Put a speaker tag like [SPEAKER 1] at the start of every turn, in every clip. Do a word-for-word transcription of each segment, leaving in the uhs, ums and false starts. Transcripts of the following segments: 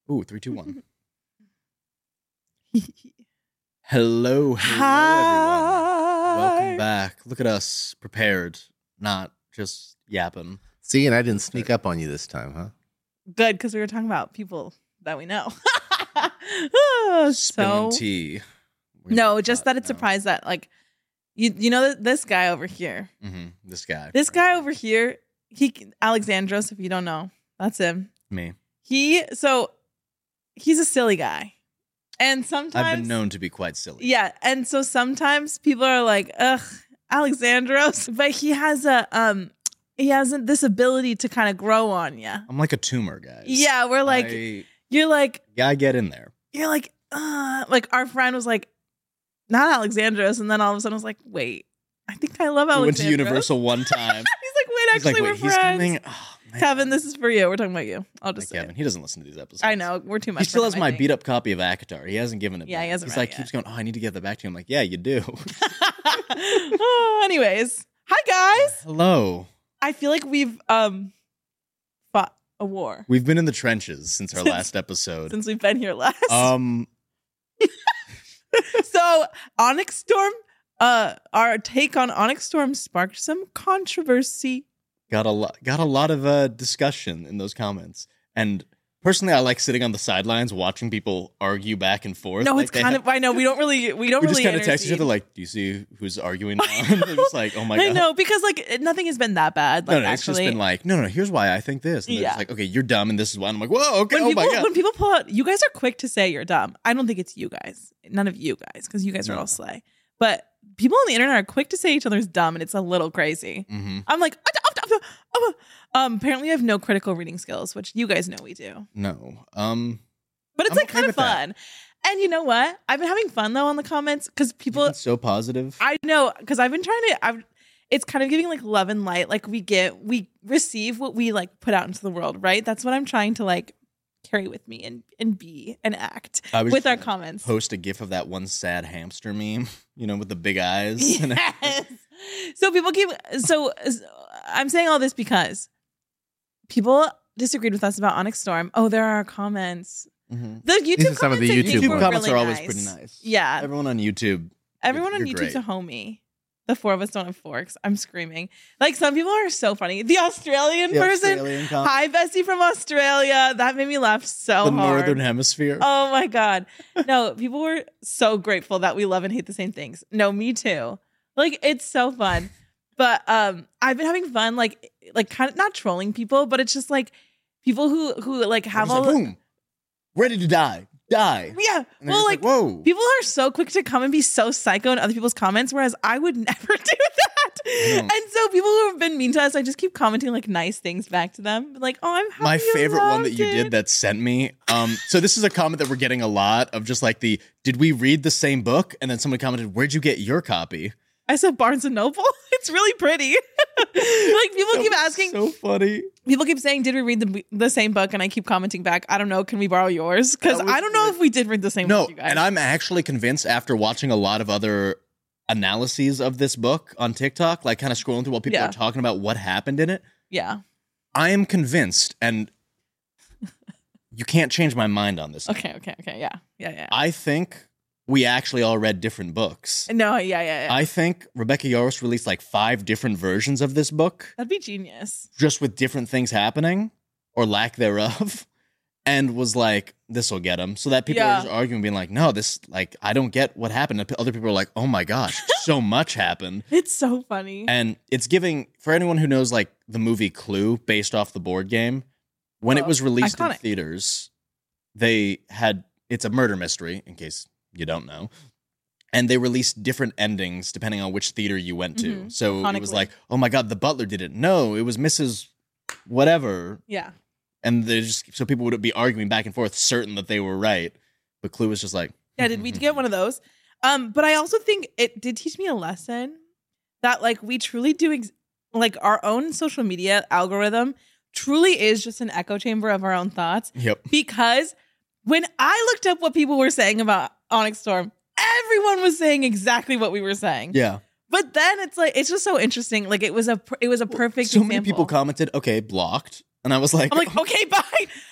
[SPEAKER 1] Ooh, three, two, one. Hello, hello, Hi. everyone. Welcome back. Look at us, prepared, not just yapping.
[SPEAKER 2] See, and I didn't sneak up on you this time, huh?
[SPEAKER 3] Good, because we were talking about people that we know.
[SPEAKER 1] Spilling
[SPEAKER 3] so
[SPEAKER 1] tea. We're
[SPEAKER 3] no, just that it's
[SPEAKER 1] no.
[SPEAKER 3] surprised that like you you know this guy over here.
[SPEAKER 1] Mm-hmm. This guy.
[SPEAKER 3] This guy over here, he Alexandros, if you don't know, that's him.
[SPEAKER 1] Me.
[SPEAKER 3] He so he's a silly guy. And sometimes
[SPEAKER 1] I've been known to be quite silly.
[SPEAKER 3] Yeah. And so sometimes people are like, ugh, Alexandros. But he has a um he has this ability to kind of grow on you.
[SPEAKER 1] I'm like a tumor, guys.
[SPEAKER 3] Yeah, we're like
[SPEAKER 1] I,
[SPEAKER 3] you're like
[SPEAKER 1] gotta get in there.
[SPEAKER 3] You're like, uh like our friend was like, not Alexandros, and then all of a sudden I was like, wait, I think I love Alexandros.
[SPEAKER 1] We went to Universal one time.
[SPEAKER 3] He's like, wait,
[SPEAKER 1] He's
[SPEAKER 3] actually
[SPEAKER 1] like,
[SPEAKER 3] we're
[SPEAKER 1] wait, he's
[SPEAKER 3] friends.
[SPEAKER 1] coming? Oh, man.
[SPEAKER 3] Kevin, this is for you. We're talking about you. I'll just
[SPEAKER 1] Like
[SPEAKER 3] say
[SPEAKER 1] Kevin,
[SPEAKER 3] it.
[SPEAKER 1] he doesn't listen to these episodes.
[SPEAKER 3] I know, we're too much.
[SPEAKER 1] He still
[SPEAKER 3] for
[SPEAKER 1] has
[SPEAKER 3] him,
[SPEAKER 1] my
[SPEAKER 3] I think.
[SPEAKER 1] beat up copy of Akatar. He hasn't given it
[SPEAKER 3] Yeah,
[SPEAKER 1] back.
[SPEAKER 3] he hasn't
[SPEAKER 1] He's
[SPEAKER 3] read
[SPEAKER 1] like,
[SPEAKER 3] it
[SPEAKER 1] keeps
[SPEAKER 3] yet.
[SPEAKER 1] going, oh, I need to get that back to you. I'm like, yeah, you do.
[SPEAKER 3] Oh, anyways, hi guys.
[SPEAKER 1] Hello.
[SPEAKER 3] I feel like we've um fought a war
[SPEAKER 1] We've been in the trenches since our
[SPEAKER 3] Since-
[SPEAKER 1] last episode.
[SPEAKER 3] since we've been here last.
[SPEAKER 1] Um,
[SPEAKER 3] So Onyx Storm, uh, our take on Onyx Storm sparked some controversy.
[SPEAKER 1] got a lot, got a lot of uh, discussion in those comments. And personally, I like sitting on the sidelines watching people argue back and forth.
[SPEAKER 3] No,
[SPEAKER 1] Like,
[SPEAKER 3] it's
[SPEAKER 1] they
[SPEAKER 3] kind
[SPEAKER 1] have-
[SPEAKER 3] of. I know we don't really. We don't
[SPEAKER 1] we
[SPEAKER 3] really
[SPEAKER 1] just kind of text each
[SPEAKER 3] intercede.
[SPEAKER 1] other like, "Do you see who's arguing now?" And they're just like, "Oh my god!"
[SPEAKER 3] I know because like nothing has been that bad. Like
[SPEAKER 1] no, no, it's
[SPEAKER 3] actually,
[SPEAKER 1] just been like, "No, no, here's why I think this." And they're
[SPEAKER 3] Yeah.
[SPEAKER 1] just like, "Okay, you're dumb, and this is why." And I'm like, "Whoa, okay,
[SPEAKER 3] when
[SPEAKER 1] oh
[SPEAKER 3] people
[SPEAKER 1] my god."
[SPEAKER 3] when people pull out, you guys are quick to say you're dumb. I don't think it's you guys. None of you guys, because you guys are
[SPEAKER 1] No.
[SPEAKER 3] all slay. But people on the internet are quick to say each other's dumb, and it's a little crazy.
[SPEAKER 1] Mm-hmm.
[SPEAKER 3] I'm like, um, apparently I have no critical reading skills, which you guys know we do.
[SPEAKER 1] No, um,
[SPEAKER 3] But it's
[SPEAKER 1] I'm
[SPEAKER 3] like
[SPEAKER 1] okay
[SPEAKER 3] kind of
[SPEAKER 1] with that.
[SPEAKER 3] fun. And you know what? I've been having fun though on the comments because people.
[SPEAKER 1] it's so positive.
[SPEAKER 3] I know because I've been trying to. I've. It's kind of giving like love and light. Like we get, we receive what we like put out into the world, right? That's what I'm trying to like carry with me and and be and act
[SPEAKER 1] I was
[SPEAKER 3] with
[SPEAKER 1] just
[SPEAKER 3] our
[SPEAKER 1] gonna
[SPEAKER 3] comments.
[SPEAKER 1] Post a gif of that one sad hamster meme, you know, with the big eyes. And
[SPEAKER 3] Yes. So people keep. So I'm saying all this because people disagreed with us about Onyx Storm. Oh, there are comments.
[SPEAKER 1] Mhm.
[SPEAKER 3] The YouTube
[SPEAKER 2] These are some of the
[SPEAKER 3] comments I
[SPEAKER 2] YouTube
[SPEAKER 3] think
[SPEAKER 1] YouTube
[SPEAKER 3] were
[SPEAKER 2] ones.
[SPEAKER 1] comments
[SPEAKER 3] really
[SPEAKER 1] are always
[SPEAKER 3] nice.
[SPEAKER 1] pretty nice.
[SPEAKER 3] Yeah,
[SPEAKER 1] Everyone on YouTube.
[SPEAKER 3] everyone on
[SPEAKER 1] you're
[SPEAKER 3] YouTube's
[SPEAKER 1] great.
[SPEAKER 3] a homie. The four of us don't have forks. I'm screaming. Like some people are so funny. The Australian
[SPEAKER 1] The
[SPEAKER 3] person.
[SPEAKER 1] Australian com-
[SPEAKER 3] Hi, Bessie from Australia. That made me laugh so
[SPEAKER 1] the
[SPEAKER 3] hard.
[SPEAKER 1] Northern Hemisphere.
[SPEAKER 3] Oh my God. No, people were so grateful that we love and hate the same things. No, me too. Like it's so fun. But um I've been having fun, like like kind of not trolling people, but it's just like people who who like have all
[SPEAKER 1] like, boom, ready to die, die.
[SPEAKER 3] yeah.
[SPEAKER 1] And they're
[SPEAKER 3] Well,
[SPEAKER 1] just
[SPEAKER 3] like,
[SPEAKER 1] whoa.
[SPEAKER 3] people are so quick to come and be so psycho in other people's comments, whereas I would never do that.
[SPEAKER 1] know.
[SPEAKER 3] And so people who have been mean to us, I just keep commenting like nice things back to them. Like, oh, I'm happy
[SPEAKER 1] My
[SPEAKER 3] you
[SPEAKER 1] favorite one that
[SPEAKER 3] loved
[SPEAKER 1] you
[SPEAKER 3] it.
[SPEAKER 1] did that sent me. Um, so this is a comment that we're getting a lot of, just like the, did we read the same book? And then someone commented, where'd you get your copy?
[SPEAKER 3] I said Barnes and Noble. It's really pretty. Like people
[SPEAKER 1] That
[SPEAKER 3] keep
[SPEAKER 1] was
[SPEAKER 3] asking,
[SPEAKER 1] So funny.
[SPEAKER 3] people keep saying, "Did we read the the same book?" And I keep commenting back, "I don't know. Can we borrow yours?" Because
[SPEAKER 1] That was
[SPEAKER 3] I don't know
[SPEAKER 1] great.
[SPEAKER 3] if we did read the same
[SPEAKER 1] No,
[SPEAKER 3] book, you guys.
[SPEAKER 1] and I'm actually convinced after watching a lot of other analyses of this book on TikTok, like kind of scrolling through while people
[SPEAKER 3] Yeah.
[SPEAKER 1] are talking about what happened in it.
[SPEAKER 3] yeah.
[SPEAKER 1] I am convinced, and you can't change my mind on this.
[SPEAKER 3] Okay. Okay. Okay. Yeah. Yeah. Yeah.
[SPEAKER 1] I think we actually all read different books.
[SPEAKER 3] No. Yeah. Yeah. Yeah.
[SPEAKER 1] I think Rebecca Yarros released like five different versions of this book,
[SPEAKER 3] That'd be genius.
[SPEAKER 1] just with different things happening or lack thereof, and was like, this will get them. So that people
[SPEAKER 3] Yeah.
[SPEAKER 1] are just arguing, being like, no, this, like, I don't get what happened. And other people are like, oh my gosh, so much happened.
[SPEAKER 3] It's so funny.
[SPEAKER 1] And it's giving, for anyone who knows like the movie Clue based off the board game, when it
[SPEAKER 3] Oh,
[SPEAKER 1] was released in
[SPEAKER 3] iconic.
[SPEAKER 1] theaters, they had, it's a murder mystery, in case you don't know. And they released different endings depending on which theater you went to.
[SPEAKER 3] Mhm.
[SPEAKER 1] So it was
[SPEAKER 3] Iconically.
[SPEAKER 1] like, oh my God, the butler did it. No, it was Missus Whatever.
[SPEAKER 3] Yeah.
[SPEAKER 1] And they just, so people would be arguing back and forth, certain that they were right. But Clue was just like,
[SPEAKER 3] Yeah. Did we get one of those? Um, but I also think it did teach me a lesson that like we truly do ex- like our own social media algorithm truly is just an echo chamber of our own thoughts.
[SPEAKER 1] yep.
[SPEAKER 3] Because when I looked up what people were saying about Onyx Storm, everyone was saying exactly what we were saying.
[SPEAKER 1] Yeah.
[SPEAKER 3] But then it's like it's just so interesting. Like it was a per- it was a perfect
[SPEAKER 1] So
[SPEAKER 3] example.
[SPEAKER 1] many people commented, okay, blocked. And I was like,
[SPEAKER 3] I'm like, okay, bye.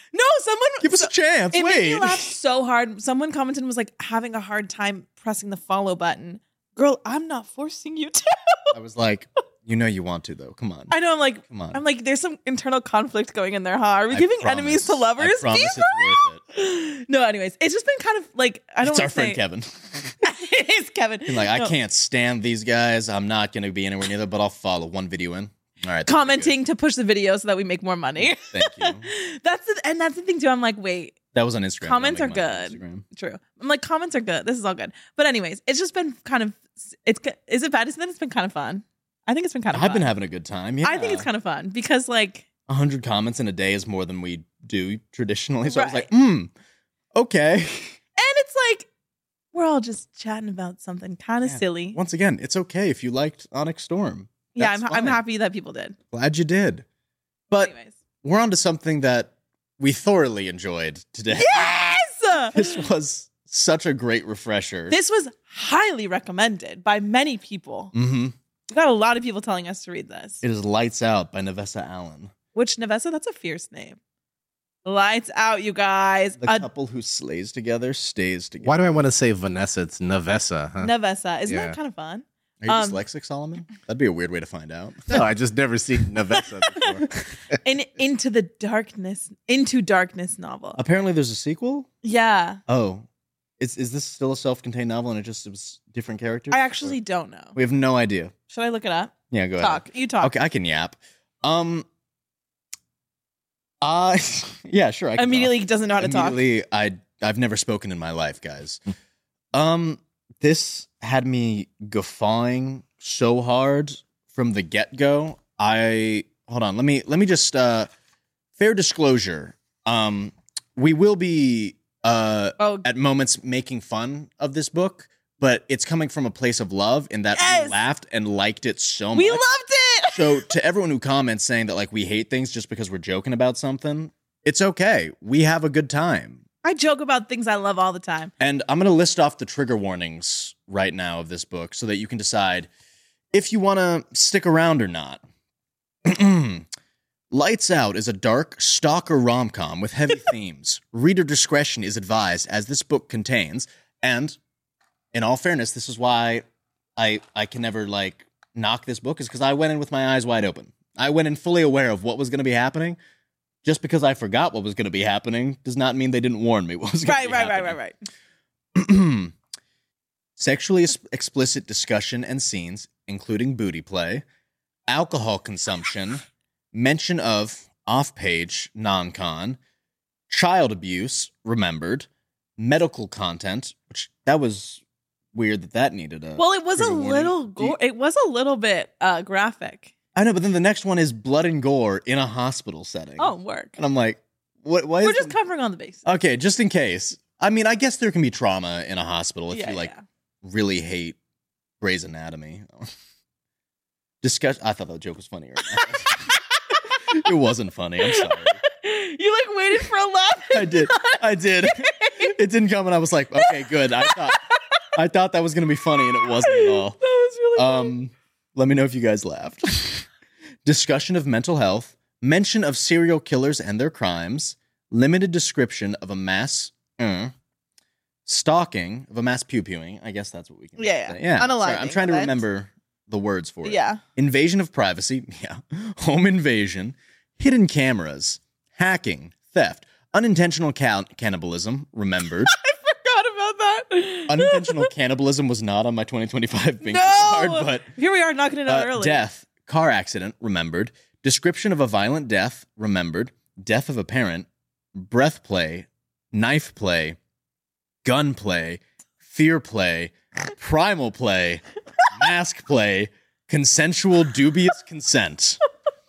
[SPEAKER 3] No, someone
[SPEAKER 1] Give us
[SPEAKER 3] so,
[SPEAKER 1] a chance.
[SPEAKER 3] It
[SPEAKER 1] Wait.
[SPEAKER 3] made me laugh so hard. Someone commented and was like having a hard time pressing the follow button. Girl, I'm not forcing you to.
[SPEAKER 1] I was like, you know you want to though. Come on.
[SPEAKER 3] I know. I'm like,
[SPEAKER 1] Come on.
[SPEAKER 3] I'm like, there's some internal conflict going in there, huh? Are we
[SPEAKER 1] I
[SPEAKER 3] giving
[SPEAKER 1] promise.
[SPEAKER 3] enemies to lovers?
[SPEAKER 1] I promise
[SPEAKER 3] Be
[SPEAKER 1] it's
[SPEAKER 3] for
[SPEAKER 1] worth it.
[SPEAKER 3] real? No, anyways, it's just been kind of like I don't
[SPEAKER 1] It's
[SPEAKER 3] want
[SPEAKER 1] our
[SPEAKER 3] to
[SPEAKER 1] friend
[SPEAKER 3] say
[SPEAKER 1] Kevin.
[SPEAKER 3] it is Kevin.
[SPEAKER 1] He's like, I
[SPEAKER 3] No.
[SPEAKER 1] can't stand these guys. I'm not going to be anywhere near them, but I'll follow one video in. All right. that's
[SPEAKER 3] Commenting to push the video so that we make more money.
[SPEAKER 1] good. Thank you.
[SPEAKER 3] That's the, and that's the thing too. I'm like, wait,
[SPEAKER 1] That was on Instagram.
[SPEAKER 3] Comments
[SPEAKER 1] Don't
[SPEAKER 3] are
[SPEAKER 1] make mine on
[SPEAKER 3] good.
[SPEAKER 1] Instagram.
[SPEAKER 3] true. I'm like, comments are good. This is all good. But anyways, it's just been kind of. It's is it bad to say that it's been kind of fun? I think it's been kind of.
[SPEAKER 1] I've
[SPEAKER 3] fun.
[SPEAKER 1] been having a good time. Yeah.
[SPEAKER 3] I think it's kind of fun because like.
[SPEAKER 1] one hundred comments in a day is more than we do traditionally. So I was
[SPEAKER 3] Right.
[SPEAKER 1] like, hmm, okay.
[SPEAKER 3] And it's like we're all just chatting about something kind of
[SPEAKER 1] Yeah.
[SPEAKER 3] silly.
[SPEAKER 1] Once again, it's okay if you liked Onyx Storm.
[SPEAKER 3] Yeah,
[SPEAKER 1] That's
[SPEAKER 3] I'm I'm
[SPEAKER 1] fine.
[SPEAKER 3] happy that people did.
[SPEAKER 1] Glad you did. But
[SPEAKER 3] Anyways,
[SPEAKER 1] we're on to something that we thoroughly enjoyed today.
[SPEAKER 3] yes,
[SPEAKER 1] This was such a great refresher.
[SPEAKER 3] this was highly recommended by many people.
[SPEAKER 1] Mm-hmm.
[SPEAKER 3] We got a lot of people telling us to read this.
[SPEAKER 1] It is Lights Out by Nevessa Allen.
[SPEAKER 3] Which Nevessa? That's a fierce name. Lights out, you guys.
[SPEAKER 1] The
[SPEAKER 3] A
[SPEAKER 1] couple who slays together stays together.
[SPEAKER 2] Why do I want to say Vanessa? It's Nevessa, huh?
[SPEAKER 3] Nevessa. Isn't
[SPEAKER 2] Yeah.
[SPEAKER 3] that kind of fun?
[SPEAKER 1] Are you
[SPEAKER 3] um,
[SPEAKER 1] dyslexic, Solomon? That'd be a weird way to find out.
[SPEAKER 2] No, I just never seen Nevessa before.
[SPEAKER 3] In Into the Darkness, Into Darkness novel.
[SPEAKER 1] Apparently there's a sequel?
[SPEAKER 3] Yeah.
[SPEAKER 1] Oh. Is is this still a self-contained novel and it just was different characters?
[SPEAKER 3] I actually don't know.
[SPEAKER 1] We have no idea.
[SPEAKER 3] Should I look it up?
[SPEAKER 1] Yeah, go
[SPEAKER 3] Talk. You talk.
[SPEAKER 1] ahead. Okay, I can yap. Um uh yeah, sure. I can
[SPEAKER 3] Immediately
[SPEAKER 1] talk.
[SPEAKER 3] doesn't know how to talk.
[SPEAKER 1] Immediately, I I've never spoken in my life, guys. um this had me guffawing so hard from the get-go. I hold on, let me let me just uh fair disclosure. Um we will be uh
[SPEAKER 3] Oh,
[SPEAKER 1] at moments making fun of this book, but it's coming from a place of love in that
[SPEAKER 3] Yes!
[SPEAKER 1] we laughed and liked it so much.
[SPEAKER 3] we loved it.
[SPEAKER 1] So to everyone who comments saying that like we hate things just because we're joking about something, it's okay. We have a good time.
[SPEAKER 3] I joke about things I love all the time.
[SPEAKER 1] And I'm going to list off the trigger warnings right now of this book so that you can decide if you want to stick around or not. Lights Out is a dark stalker rom-com with heavy themes. Reader discretion is advised as this book contains, and in all fairness, this is why I I can never like knock this book, is because I went in with my eyes wide open. I went in fully aware of what was going to be happening. Just because I forgot what was going to be happening does not mean they didn't warn me what was going
[SPEAKER 3] Right,
[SPEAKER 1] to be
[SPEAKER 3] right, right,
[SPEAKER 1] happening.
[SPEAKER 3] right, right.
[SPEAKER 1] Sexually ex- explicit discussion and scenes, including booty play, alcohol consumption, mention of off-page non-con, child abuse, remembered, medical content, which that was weird that that needed a
[SPEAKER 3] Well, it was a
[SPEAKER 1] trigger warning.
[SPEAKER 3] little
[SPEAKER 1] Do you-
[SPEAKER 3] gore. It was a little bit uh, graphic.
[SPEAKER 1] I know, but then the next one is blood and gore in a hospital setting.
[SPEAKER 3] Oh, work.
[SPEAKER 1] And I'm like, what? Why
[SPEAKER 3] We're
[SPEAKER 1] is
[SPEAKER 3] just
[SPEAKER 1] the-
[SPEAKER 3] covering on the base.
[SPEAKER 1] Okay, just in case. I mean, I guess there can be trauma in a hospital if
[SPEAKER 3] yeah,
[SPEAKER 1] you like
[SPEAKER 3] yeah.
[SPEAKER 1] really hate Grey's Anatomy. Discuss. I thought that joke was funny. It wasn't funny. I'm sorry.
[SPEAKER 3] You like waited for a laugh.
[SPEAKER 1] I did. I did. It didn't come, and I was like, okay, good. I thought. I thought that was going to be funny, and it wasn't at all.
[SPEAKER 3] That was really funny.
[SPEAKER 1] Um, let me know if you guys laughed. Discussion of mental health, mention of serial killers and their crimes, limited description of a mass uh, stalking of a mass pew-pewing. I guess that's what we can
[SPEAKER 3] Yeah,
[SPEAKER 1] say.
[SPEAKER 3] yeah.
[SPEAKER 1] Yeah. Sorry,
[SPEAKER 3] Unaliving
[SPEAKER 1] I'm trying to
[SPEAKER 3] event.
[SPEAKER 1] remember the words for it.
[SPEAKER 3] Yeah.
[SPEAKER 1] Invasion of privacy. Yeah. Home invasion. Hidden cameras. Hacking. Theft. Unintentional cal- cannibalism. Remembered.
[SPEAKER 3] Forgot about that.
[SPEAKER 1] Unintentional cannibalism was not on my twenty twenty-five bingo
[SPEAKER 3] No!
[SPEAKER 1] card, but
[SPEAKER 3] Here we are knocking it out
[SPEAKER 1] uh,
[SPEAKER 3] early.
[SPEAKER 1] death, car accident, remembered. Description of a violent death, remembered. Death of a parent, breath play, knife play, gun play, fear play, primal play, mask play, consensual dubious consent.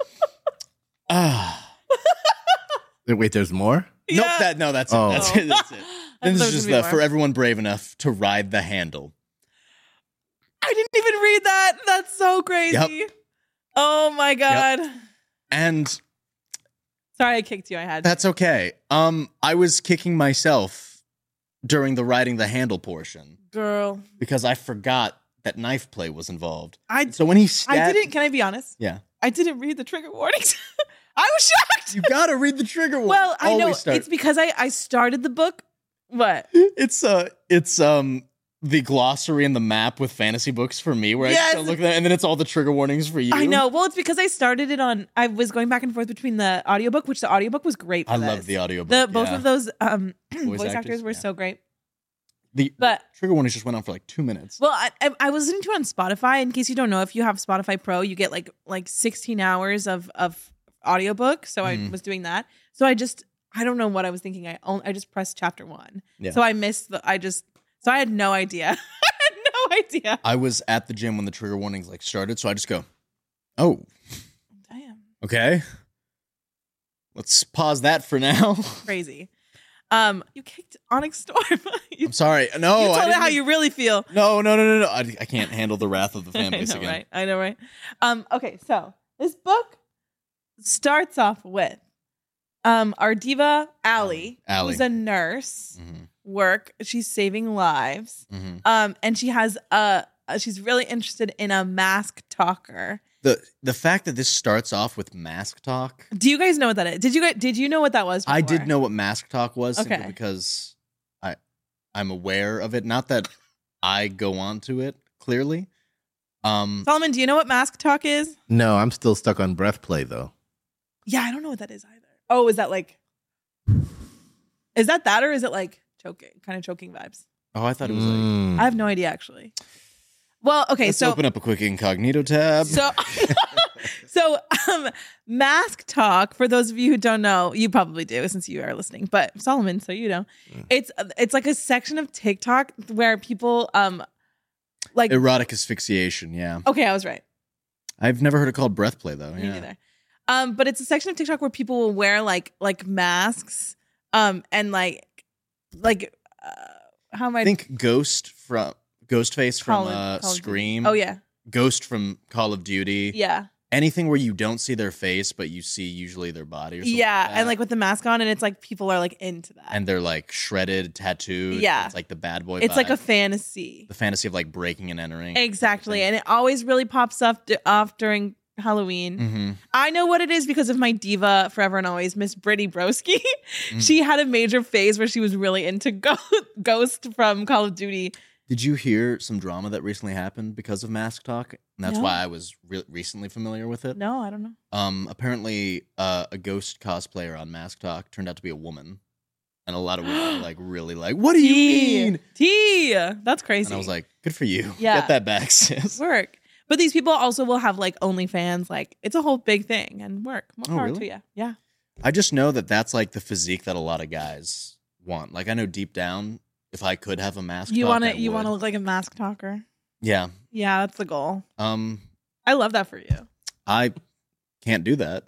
[SPEAKER 1] Ah,
[SPEAKER 2] Wait, there's more?
[SPEAKER 1] nope.
[SPEAKER 3] Yeah.
[SPEAKER 1] That no, that's
[SPEAKER 2] Oh.
[SPEAKER 1] it. That's it. That's it.
[SPEAKER 3] I
[SPEAKER 1] Then
[SPEAKER 3] thought
[SPEAKER 1] this
[SPEAKER 3] it
[SPEAKER 1] is
[SPEAKER 3] was
[SPEAKER 1] just
[SPEAKER 3] gonna
[SPEAKER 1] the
[SPEAKER 3] be
[SPEAKER 1] for
[SPEAKER 3] more.
[SPEAKER 1] everyone brave enough to ride the handle.
[SPEAKER 3] I didn't even read that. That's so crazy. Oh my god.
[SPEAKER 1] And
[SPEAKER 3] Sorry, I kicked you. I had. to.
[SPEAKER 1] that's okay. Um, I was kicking myself during the riding the handle portion
[SPEAKER 3] Girl.
[SPEAKER 1] because I forgot that knife play was involved.
[SPEAKER 3] I
[SPEAKER 1] So when he stabbed,
[SPEAKER 3] I didn't. Can I be honest?
[SPEAKER 1] Yeah.
[SPEAKER 3] I didn't read the trigger warnings. I was shocked.
[SPEAKER 1] You gotta read the trigger warning.
[SPEAKER 3] Well, I know
[SPEAKER 1] Always start.
[SPEAKER 3] it's because I I started the book. What?
[SPEAKER 1] It's uh, it's um, the glossary and the map with fantasy books for me, where
[SPEAKER 3] Yes.
[SPEAKER 1] I just look at that, and then it's all the trigger warnings for you.
[SPEAKER 3] I know. Well, it's because I started it on. I was going back and forth between the audiobook, which the audiobook was great. For
[SPEAKER 1] I
[SPEAKER 3] this.
[SPEAKER 1] love the audiobook.
[SPEAKER 3] The both
[SPEAKER 1] yeah.
[SPEAKER 3] of those um, voice,
[SPEAKER 1] actors,
[SPEAKER 3] actors, were
[SPEAKER 1] yeah.
[SPEAKER 3] so great.
[SPEAKER 1] The
[SPEAKER 3] But-
[SPEAKER 1] trigger warnings just went on for like two minutes.
[SPEAKER 3] Well, I, I, I was listening to it on Spotify. In case you don't know, if you have Spotify Pro, you get like like sixteen hours of of audiobook. So I
[SPEAKER 1] Mhm.
[SPEAKER 3] was doing that. So I just I don't know what I was thinking. I only, I just pressed chapter one.
[SPEAKER 1] Yeah.
[SPEAKER 3] So I missed the. I just so I had no idea. I had no idea.
[SPEAKER 1] I was at the gym when the trigger warnings like started, so I just go, "Oh,
[SPEAKER 3] Damn,
[SPEAKER 1] okay, let's pause that for now."
[SPEAKER 3] crazy. Um, you kicked Onyx Storm. you,
[SPEAKER 1] I'm sorry. No,
[SPEAKER 3] you told
[SPEAKER 1] I
[SPEAKER 3] me how
[SPEAKER 1] didn't-
[SPEAKER 3] you really feel.
[SPEAKER 1] No, no, no, no, no. I, I can't handle the wrath of the fan
[SPEAKER 3] I
[SPEAKER 1] base
[SPEAKER 3] know,
[SPEAKER 1] again.
[SPEAKER 3] right? I know, right? Um, okay, so this book starts off with um our diva Allie,
[SPEAKER 1] Allie.
[SPEAKER 3] who's a nurse,
[SPEAKER 1] Mhm,
[SPEAKER 3] work. She's saving lives.
[SPEAKER 1] mhm.
[SPEAKER 3] Um, and she has a she's really interested in a mask talker.
[SPEAKER 1] The the fact that this starts off with mask talk.
[SPEAKER 3] Do you guys know what that is? Did you guys did you know what that was?
[SPEAKER 1] I
[SPEAKER 3] before?
[SPEAKER 1] did know what mask talk was simply
[SPEAKER 3] Okay.
[SPEAKER 1] because I I'm aware of it. Not that I go on to it clearly. Um,
[SPEAKER 3] Solomon, do you know what mask talk is?
[SPEAKER 2] No, I'm still stuck on breath play though.
[SPEAKER 3] Yeah, I don't know what that is either. Oh, is that like is that that or is it like choking, kind of choking vibes?
[SPEAKER 1] oh, I thought it was like.
[SPEAKER 2] Mm.
[SPEAKER 3] I have no idea actually. Well, okay,
[SPEAKER 1] Let's
[SPEAKER 3] so
[SPEAKER 1] open up a quick incognito tab.
[SPEAKER 3] So, so um, mask talk. For those of you who don't know, you probably do since you are listening. But Solomon, so you know, it's it's like a section of TikTok where people um, like.
[SPEAKER 1] Erotic asphyxiation. Yeah,
[SPEAKER 3] Okay, I was right.
[SPEAKER 1] I've never heard it called breath play though.
[SPEAKER 3] Me
[SPEAKER 1] Yeah.
[SPEAKER 3] neither. Um, but it's a section of TikTok where people will wear like like masks, um, and like like uh, how am I
[SPEAKER 1] I think Ghost from Ghostface from
[SPEAKER 3] Call of-
[SPEAKER 1] uh,
[SPEAKER 3] Call of Duty.
[SPEAKER 1] Scream.
[SPEAKER 3] Oh yeah,
[SPEAKER 1] Ghost from Call of Duty.
[SPEAKER 3] yeah.
[SPEAKER 1] Anything where you don't see their face, but you see usually their body or something.
[SPEAKER 3] Yeah,
[SPEAKER 1] like that.
[SPEAKER 3] and like with the mask on, and it's like people are like into that.
[SPEAKER 1] and they're like shredded, tattooed.
[SPEAKER 3] Yeah.
[SPEAKER 1] It's like the bad boy.
[SPEAKER 3] it's like a
[SPEAKER 1] vibe.
[SPEAKER 3] fantasy.
[SPEAKER 1] the fantasy of like breaking and entering.
[SPEAKER 3] Exactly. And it always really pops up d- off during Halloween.
[SPEAKER 1] Mm-hmm.
[SPEAKER 3] I know what it is because of my diva forever and always, Miss Brittany Broski.
[SPEAKER 1] Mm.
[SPEAKER 3] She had a major phase where she was really into Go- Ghost from Call of Duty.
[SPEAKER 1] Did you hear some drama that recently happened because of Mask Talk? And that's
[SPEAKER 3] No.
[SPEAKER 1] why I was re- recently familiar with it.
[SPEAKER 3] No, I don't know.
[SPEAKER 1] Um, apparently, uh, a ghost cosplayer on Mask Talk turned out to be a woman, and a lot of women were like really like, "What do you mean?"
[SPEAKER 3] T. That's crazy.
[SPEAKER 1] And I was like, "Good for you.
[SPEAKER 3] Yeah.
[SPEAKER 1] Get that back, sis."
[SPEAKER 3] work. But these people also will have like OnlyFans. Like it's a whole big thing and work. More
[SPEAKER 1] Oh,
[SPEAKER 3] power
[SPEAKER 1] really?
[SPEAKER 3] to you. Yeah.
[SPEAKER 1] I just know that that's like the physique that a lot of guys want. Like I know deep down, if I could have a mask,
[SPEAKER 3] You
[SPEAKER 1] talk,
[SPEAKER 3] want
[SPEAKER 1] I
[SPEAKER 3] to you
[SPEAKER 1] would.
[SPEAKER 3] want to look like a mask talker.
[SPEAKER 1] Yeah.
[SPEAKER 3] Yeah, that's the goal.
[SPEAKER 1] Um,
[SPEAKER 3] I love that for you.
[SPEAKER 1] I can't do that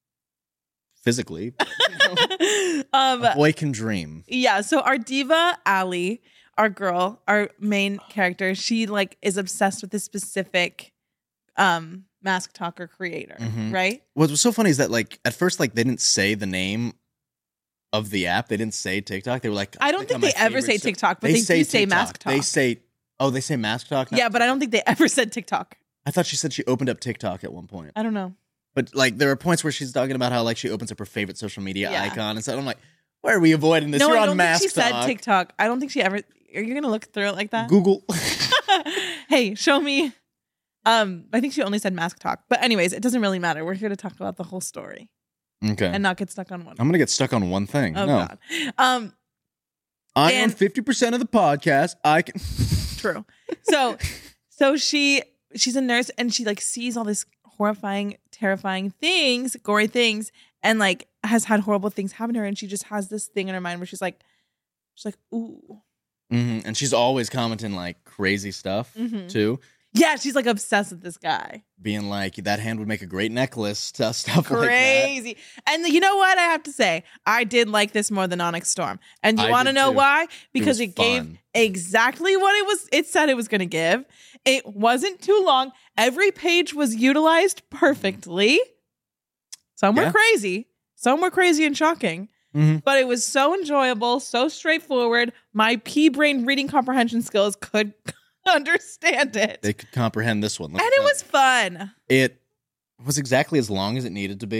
[SPEAKER 1] physically. But, you know,
[SPEAKER 3] um
[SPEAKER 1] a boy can dream.
[SPEAKER 3] Yeah, so our diva Allie, our girl, our main character, she like is obsessed with this specific um mask talker creator,
[SPEAKER 1] Mhm.
[SPEAKER 3] right?
[SPEAKER 1] What was so funny is that like at first like they didn't say the name of the app. They didn't say TikTok. They were like,
[SPEAKER 3] I don't think
[SPEAKER 1] my
[SPEAKER 3] they ever
[SPEAKER 1] favorite
[SPEAKER 3] say
[SPEAKER 1] stuff."
[SPEAKER 3] TikTok, but they, do say
[SPEAKER 1] TikTok.
[SPEAKER 3] mask talk.
[SPEAKER 1] They say, oh, they say mask talk. Not
[SPEAKER 3] yeah, but I don't think they ever said TikTok.
[SPEAKER 1] I thought she said she opened up TikTok at one point.
[SPEAKER 3] I don't know.
[SPEAKER 1] But like there are points where she's talking about how like she opens up her favorite social media
[SPEAKER 3] Yeah.
[SPEAKER 1] icon and stuff. I'm like, why are we avoiding this?
[SPEAKER 3] No,
[SPEAKER 1] You're
[SPEAKER 3] I
[SPEAKER 1] on
[SPEAKER 3] don't
[SPEAKER 1] mask
[SPEAKER 3] think she
[SPEAKER 1] talk.
[SPEAKER 3] said TikTok. I don't think she ever. Are you gonna look through it like that?
[SPEAKER 1] Google.
[SPEAKER 3] Hey, show me. Um, I think she only said mask talk. But anyways, it doesn't really matter. We're here to talk about the whole story
[SPEAKER 1] Okay.
[SPEAKER 3] and not get stuck on one.
[SPEAKER 1] I'm gonna get stuck on one thing.
[SPEAKER 3] Oh
[SPEAKER 1] no.
[SPEAKER 3] God. Um,
[SPEAKER 1] I
[SPEAKER 3] And-
[SPEAKER 1] own fifty percent of the podcast. I can
[SPEAKER 3] True. So, so she she's a nurse and she like sees all this horrifying, terrifying things, gory things, and like has had horrible things happen to her, and she just has this thing in her mind where she's like, she's like, ooh,
[SPEAKER 1] Mhm. And she's always commenting like crazy stuff
[SPEAKER 3] Mhm.
[SPEAKER 1] too.
[SPEAKER 3] yeah, she's like obsessed with this guy,
[SPEAKER 1] Being like, that hand would make a great necklace, stuff, stuff like that.
[SPEAKER 3] crazy. And you know what I have to say, I did like this more than Onyx Storm, and you
[SPEAKER 1] I
[SPEAKER 3] want to
[SPEAKER 1] did
[SPEAKER 3] know
[SPEAKER 1] too.
[SPEAKER 3] why? Because
[SPEAKER 1] was
[SPEAKER 3] it, gave
[SPEAKER 1] fun.
[SPEAKER 3] exactly what it was. It said it was going to give. It wasn't too long. Every page was utilized perfectly. Some were
[SPEAKER 1] Yeah.
[SPEAKER 3] crazy. Some were crazy and shocking.
[SPEAKER 1] Mhm.
[SPEAKER 3] But it was so enjoyable, so straightforward. My pea brain reading comprehension skills could understand it.
[SPEAKER 1] They could comprehend this one. Look
[SPEAKER 3] And
[SPEAKER 1] at
[SPEAKER 3] it
[SPEAKER 1] that.
[SPEAKER 3] was fun.
[SPEAKER 1] It was exactly as long as it needed to be.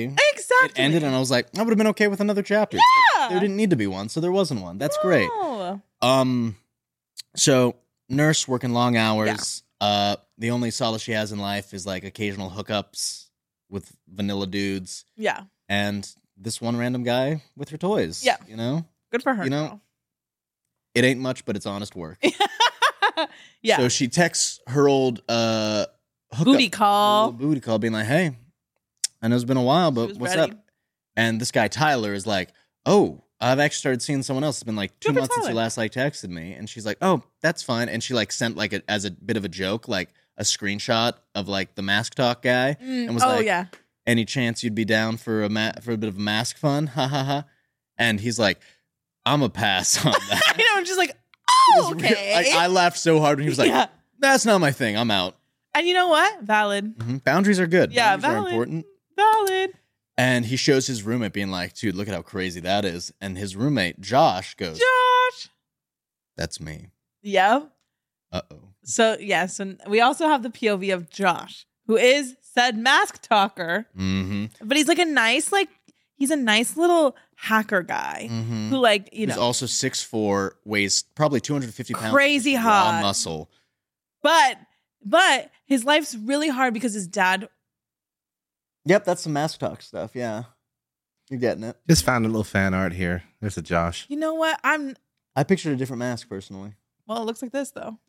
[SPEAKER 3] exactly.
[SPEAKER 1] It ended, and I was like, I would have been okay with another chapter.
[SPEAKER 3] Yeah.
[SPEAKER 1] There didn't need to be one, so there wasn't one. That's great.
[SPEAKER 3] No.
[SPEAKER 1] Um, so nurse working long hours. Yeah. Uh, the only solace she has in life is like occasional hookups with vanilla dudes.
[SPEAKER 3] Yeah.
[SPEAKER 1] And this one random guy with her toys.
[SPEAKER 3] Yeah.
[SPEAKER 1] You know?
[SPEAKER 3] Good for her.
[SPEAKER 1] You know?
[SPEAKER 3] Girl.
[SPEAKER 1] It ain't much, but it's honest work.
[SPEAKER 3] Yeah.
[SPEAKER 1] So she texts her old uh hookup,
[SPEAKER 3] booty call.
[SPEAKER 1] Booty call, being like, hey, I know it's been a while, but what's
[SPEAKER 3] ready.
[SPEAKER 1] up? And this guy, Tyler, is like, oh, I've actually started seeing someone else. It's been like two
[SPEAKER 3] Good for
[SPEAKER 1] months since you
[SPEAKER 3] Tyler.
[SPEAKER 1] last like texted me. And she's like, oh, that's fine. And she like sent like a, as a bit of a joke, like a screenshot of like the mask talk guy.
[SPEAKER 3] Mm,
[SPEAKER 1] And was
[SPEAKER 3] oh,
[SPEAKER 1] like,
[SPEAKER 3] yeah.
[SPEAKER 1] any chance you'd be down for a ma- for a bit of mask fun? Ha ha ha. And he's like, I'm a pass on that.
[SPEAKER 3] I know. I'm just like,
[SPEAKER 1] It
[SPEAKER 3] oh,
[SPEAKER 1] was real-
[SPEAKER 3] okay.
[SPEAKER 1] I, I laughed so hard when he was like,
[SPEAKER 3] Yeah.
[SPEAKER 1] that's not my thing. I'm out.
[SPEAKER 3] And you know what? Valid.
[SPEAKER 1] hmm Boundaries are good.
[SPEAKER 3] Yeah,
[SPEAKER 1] Boundaries
[SPEAKER 3] valid.
[SPEAKER 1] are important.
[SPEAKER 3] Valid.
[SPEAKER 1] And he shows his roommate being like, dude, look at how crazy that is. And his roommate, Josh, goes,
[SPEAKER 3] Josh.
[SPEAKER 1] that's me.
[SPEAKER 3] Yeah.
[SPEAKER 1] Uh-oh.
[SPEAKER 3] So, yeah. So we also have the P O V of Josh, who is said mask talker,
[SPEAKER 1] Mm-hmm.
[SPEAKER 3] but he's like a nice, like, he's a nice little hacker guy
[SPEAKER 1] Mm-hmm.
[SPEAKER 3] who, like, you
[SPEAKER 1] He's
[SPEAKER 3] know,
[SPEAKER 1] also six foot four, weighs probably two hundred fifty pounds.
[SPEAKER 3] Crazy
[SPEAKER 1] raw
[SPEAKER 3] hot.
[SPEAKER 1] muscle.
[SPEAKER 3] but, but his life's really hard because his dad,
[SPEAKER 1] Yep, that's some mask talk stuff. Yeah. You're getting it.
[SPEAKER 2] Just found a little fan art here. There's a Josh.
[SPEAKER 3] you know what? I'm,
[SPEAKER 1] I pictured a different mask personally.
[SPEAKER 3] well, it looks like this, though.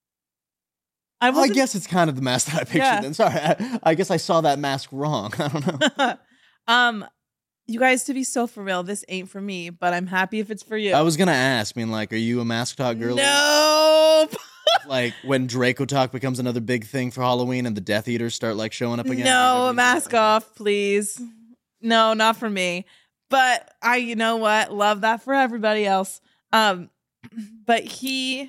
[SPEAKER 3] I,
[SPEAKER 1] I
[SPEAKER 3] wasn't-
[SPEAKER 1] guess it's kind of the mask that I pictured
[SPEAKER 3] Yeah.
[SPEAKER 1] then. Sorry. I, I guess I saw that mask wrong. I don't know.
[SPEAKER 3] um, you guys, to be so for real, this ain't for me, but I'm happy if it's for you.
[SPEAKER 1] I was going to ask, being like, are you a mask talk girl?
[SPEAKER 3] Nope.
[SPEAKER 1] Like when Draco Talk becomes another big thing for Halloween and the Death Eaters start like showing up again.
[SPEAKER 3] No,
[SPEAKER 1] Everybody's
[SPEAKER 3] mask
[SPEAKER 1] like,
[SPEAKER 3] off, please. No, not for me. But I, you know what? Love that for everybody else. Um, but he,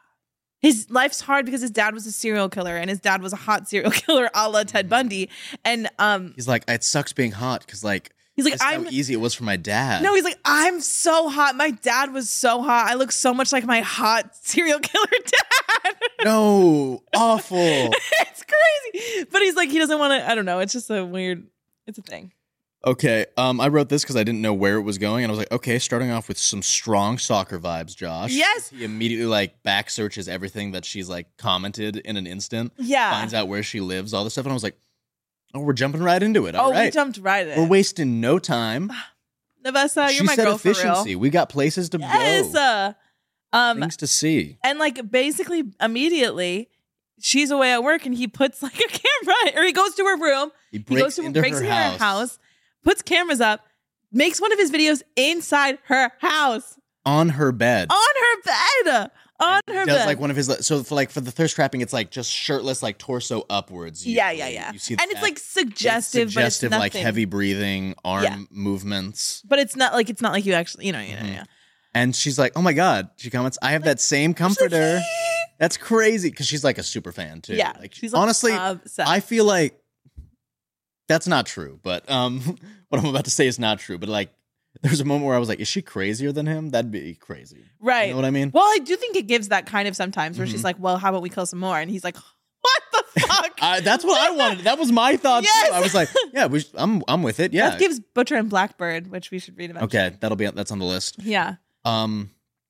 [SPEAKER 3] his life's hard because his dad was a serial killer, and his dad was a hot serial killer, a la Ted Bundy. And um,
[SPEAKER 1] He's like, it sucks being hot because like
[SPEAKER 3] he's like,
[SPEAKER 1] that's
[SPEAKER 3] I'm.
[SPEAKER 1] how easy it was for my dad.
[SPEAKER 3] No, he's like, I'm so hot. My dad was so hot. I look so much like my hot serial killer dad.
[SPEAKER 1] No, awful.
[SPEAKER 3] It's crazy. But he's like, he doesn't want to, I don't know. It's just a weird, it's a thing.
[SPEAKER 1] Okay, um, I wrote this because I didn't know where it was going, and I was like, okay, starting off with some strong stalker vibes, Josh.
[SPEAKER 3] Yes.
[SPEAKER 1] He immediately like back searches everything that she's like commented in an instant.
[SPEAKER 3] Yeah.
[SPEAKER 1] Finds out where she lives, all this stuff, and I was like, oh, we're jumping right into it. All
[SPEAKER 3] oh,
[SPEAKER 1] right.
[SPEAKER 3] we jumped right in.
[SPEAKER 1] We're wasting no time.
[SPEAKER 3] Navessa,
[SPEAKER 1] she
[SPEAKER 3] you're my
[SPEAKER 1] said
[SPEAKER 3] girl
[SPEAKER 1] efficiency.
[SPEAKER 3] for real.
[SPEAKER 1] We got places to
[SPEAKER 3] Yes.
[SPEAKER 1] go,
[SPEAKER 3] Uh, um,
[SPEAKER 1] things to see.
[SPEAKER 3] and like basically immediately, she's away at work, and he puts like a camera, or he goes to her room.
[SPEAKER 1] He
[SPEAKER 3] He
[SPEAKER 1] breaks
[SPEAKER 3] goes to
[SPEAKER 1] into
[SPEAKER 3] breaks
[SPEAKER 1] her
[SPEAKER 3] into
[SPEAKER 1] house.
[SPEAKER 3] her house, puts cameras up, makes one of his videos inside her house
[SPEAKER 1] on her bed.
[SPEAKER 3] on her bed, on her
[SPEAKER 1] does
[SPEAKER 3] bed.
[SPEAKER 1] like one of his so for like for the thirst trapping, it's like just shirtless, like torso upwards.
[SPEAKER 3] yeah,
[SPEAKER 1] usually.
[SPEAKER 3] yeah, yeah.
[SPEAKER 1] You see
[SPEAKER 3] and it's
[SPEAKER 1] that.
[SPEAKER 3] like suggestive,
[SPEAKER 1] It's suggestive,
[SPEAKER 3] but it's
[SPEAKER 1] like
[SPEAKER 3] nothing.
[SPEAKER 1] heavy breathing, arm
[SPEAKER 3] Yeah.
[SPEAKER 1] movements.
[SPEAKER 3] But it's not like it's not like you actually, you know, you know,
[SPEAKER 1] Mhm.
[SPEAKER 3] yeah.
[SPEAKER 1] And she's like, "Oh my god!" She comments, "I have that same comforter." That's crazy because she's like a super fan too.
[SPEAKER 3] Yeah,
[SPEAKER 1] like,
[SPEAKER 3] she's like,
[SPEAKER 1] honestly,
[SPEAKER 3] obsessed.
[SPEAKER 1] I feel like that's not true. But um, what I'm about to say is not true. But like, there's a moment where I was like, "Is she crazier than him?" That'd be crazy,
[SPEAKER 3] Right.
[SPEAKER 1] You know what I mean?
[SPEAKER 3] Well, I do think it gives that kind of sometimes where
[SPEAKER 1] Mhm.
[SPEAKER 3] she's like, well, how about we kill some more? And he's like, what the fuck?
[SPEAKER 1] I, that's what I wanted. That was my thought
[SPEAKER 3] Yes!
[SPEAKER 1] too. I was like, "Yeah, we sh- I'm I'm with it." Yeah.
[SPEAKER 3] That gives Butcher and Blackbird, which we should read about.
[SPEAKER 1] Okay, that'll be that's on the list.
[SPEAKER 3] Yeah.
[SPEAKER 1] Um,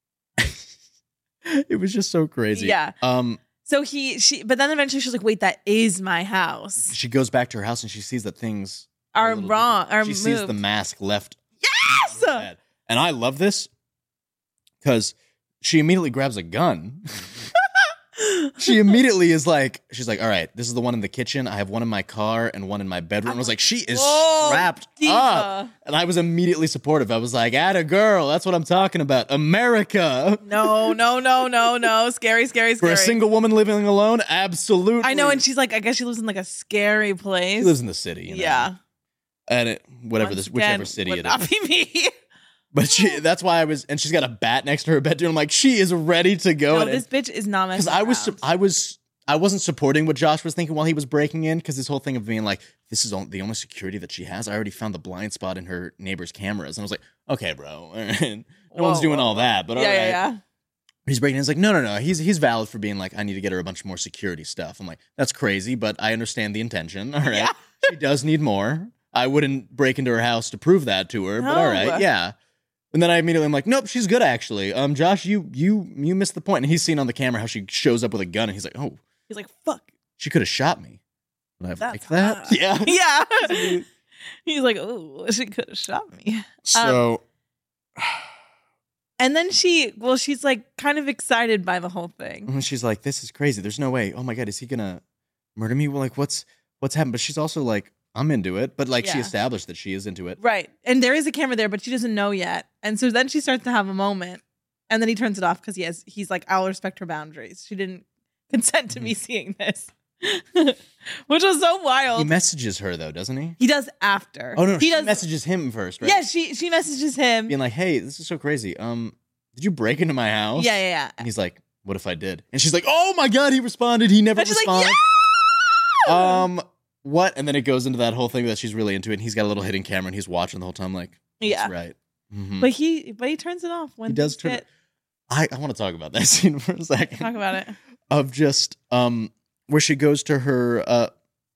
[SPEAKER 1] it was just so crazy.
[SPEAKER 3] Yeah.
[SPEAKER 1] Um,
[SPEAKER 3] So he, she, but then eventually she's like, wait, that is my house.
[SPEAKER 1] she goes back to her house and she sees that things
[SPEAKER 3] Are
[SPEAKER 1] a little
[SPEAKER 3] wrong,
[SPEAKER 1] different.
[SPEAKER 3] are
[SPEAKER 1] She sees
[SPEAKER 3] moved.
[SPEAKER 1] the mask left.
[SPEAKER 3] Yes!
[SPEAKER 1] on her bed. And I love this because she immediately grabs a gun. She immediately is like, she's like, all right, this is the one in the kitchen. I have one in my car and one in my bedroom. I was like, she is
[SPEAKER 3] Whoa,
[SPEAKER 1] strapped
[SPEAKER 3] diva.
[SPEAKER 1] up. And I was immediately supportive. I was like, atta girl, that's what I'm talking about. America.
[SPEAKER 3] No, no, no, no, no. Scary, scary,
[SPEAKER 1] For
[SPEAKER 3] scary.
[SPEAKER 1] a single woman living alone, absolutely.
[SPEAKER 3] I know, and she's like, I guess she lives in like a scary
[SPEAKER 1] she
[SPEAKER 3] place.
[SPEAKER 1] lives in the city. You know?
[SPEAKER 3] Yeah.
[SPEAKER 1] And it, whatever
[SPEAKER 3] Once
[SPEAKER 1] this,
[SPEAKER 3] again,
[SPEAKER 1] whichever city
[SPEAKER 3] would
[SPEAKER 1] it
[SPEAKER 3] not
[SPEAKER 1] is.
[SPEAKER 3] be me.
[SPEAKER 1] But she, that's why I was, and she's got a bat next to her bed. Too. I'm like, she is ready to go.
[SPEAKER 3] No,
[SPEAKER 1] and,
[SPEAKER 3] this bitch is not my.
[SPEAKER 1] because I was, su- I was, I wasn't supporting what Josh was thinking while he was breaking in. Because this whole thing of being like, this is on, the only security that she has. I already found the blind spot in her neighbor's cameras, and I was like, okay, bro, no one's doing all that, but
[SPEAKER 3] yeah,
[SPEAKER 1] all right.
[SPEAKER 3] yeah, yeah.
[SPEAKER 1] He's breaking in. He's like, no, no, no. He's he's valid for being like, I need to get her a bunch more security stuff. I'm like, that's crazy, but I understand the intention. All right,
[SPEAKER 3] Yeah.
[SPEAKER 1] she does need more. I wouldn't break into her house to prove that to her, but all
[SPEAKER 3] No.
[SPEAKER 1] right, yeah. And then I immediately am like, nope, she's good actually. Um, Josh, you you you missed the point. And he's seen on the camera how she shows up with a gun, and he's like, oh,
[SPEAKER 3] He's like, fuck.
[SPEAKER 1] she could have shot me. Would I have
[SPEAKER 3] That's
[SPEAKER 1] liked that?
[SPEAKER 3] hot.
[SPEAKER 1] Yeah.
[SPEAKER 3] Yeah. He's like, oh, she could have shot me.
[SPEAKER 1] So
[SPEAKER 3] And then she, well, she's like kind of excited by the whole thing.
[SPEAKER 1] and she's like, this is crazy. There's no way. Oh my God, is he gonna murder me? Well, like, what's what's happened? But she's also like, I'm into it. But like, she
[SPEAKER 3] Yeah.
[SPEAKER 1] established that she is into it.
[SPEAKER 3] Right. And there is a camera there, but she doesn't know yet. And so then she starts to have a moment. And then he turns it off because he has, he's like, I'll respect her boundaries. She didn't consent to me seeing this, which was so wild.
[SPEAKER 1] He messages her though, doesn't he?
[SPEAKER 3] He does after.
[SPEAKER 1] Oh no,
[SPEAKER 3] he
[SPEAKER 1] she
[SPEAKER 3] does.
[SPEAKER 1] messages him first, right?
[SPEAKER 3] Yeah, she she messages him.
[SPEAKER 1] Being like, hey, this is so crazy. Um, did you break into my house?
[SPEAKER 3] Yeah, yeah, yeah.
[SPEAKER 1] And he's like, what if I did? And she's like, oh my God, he responded. He never
[SPEAKER 3] And she's like,
[SPEAKER 1] responded.
[SPEAKER 3] yeah!
[SPEAKER 1] Um, what? And then it goes into that whole thing that she's really into it. And he's got a little hidden camera and he's watching the whole time. Like, that's
[SPEAKER 3] Yeah.
[SPEAKER 1] right. Mhm.
[SPEAKER 3] But he but he turns it off when
[SPEAKER 1] He does
[SPEAKER 3] things
[SPEAKER 1] turn
[SPEAKER 3] get-
[SPEAKER 1] it- I, I want to talk about that scene for a second.
[SPEAKER 3] Talk about it.
[SPEAKER 1] Of just um where she goes to her uh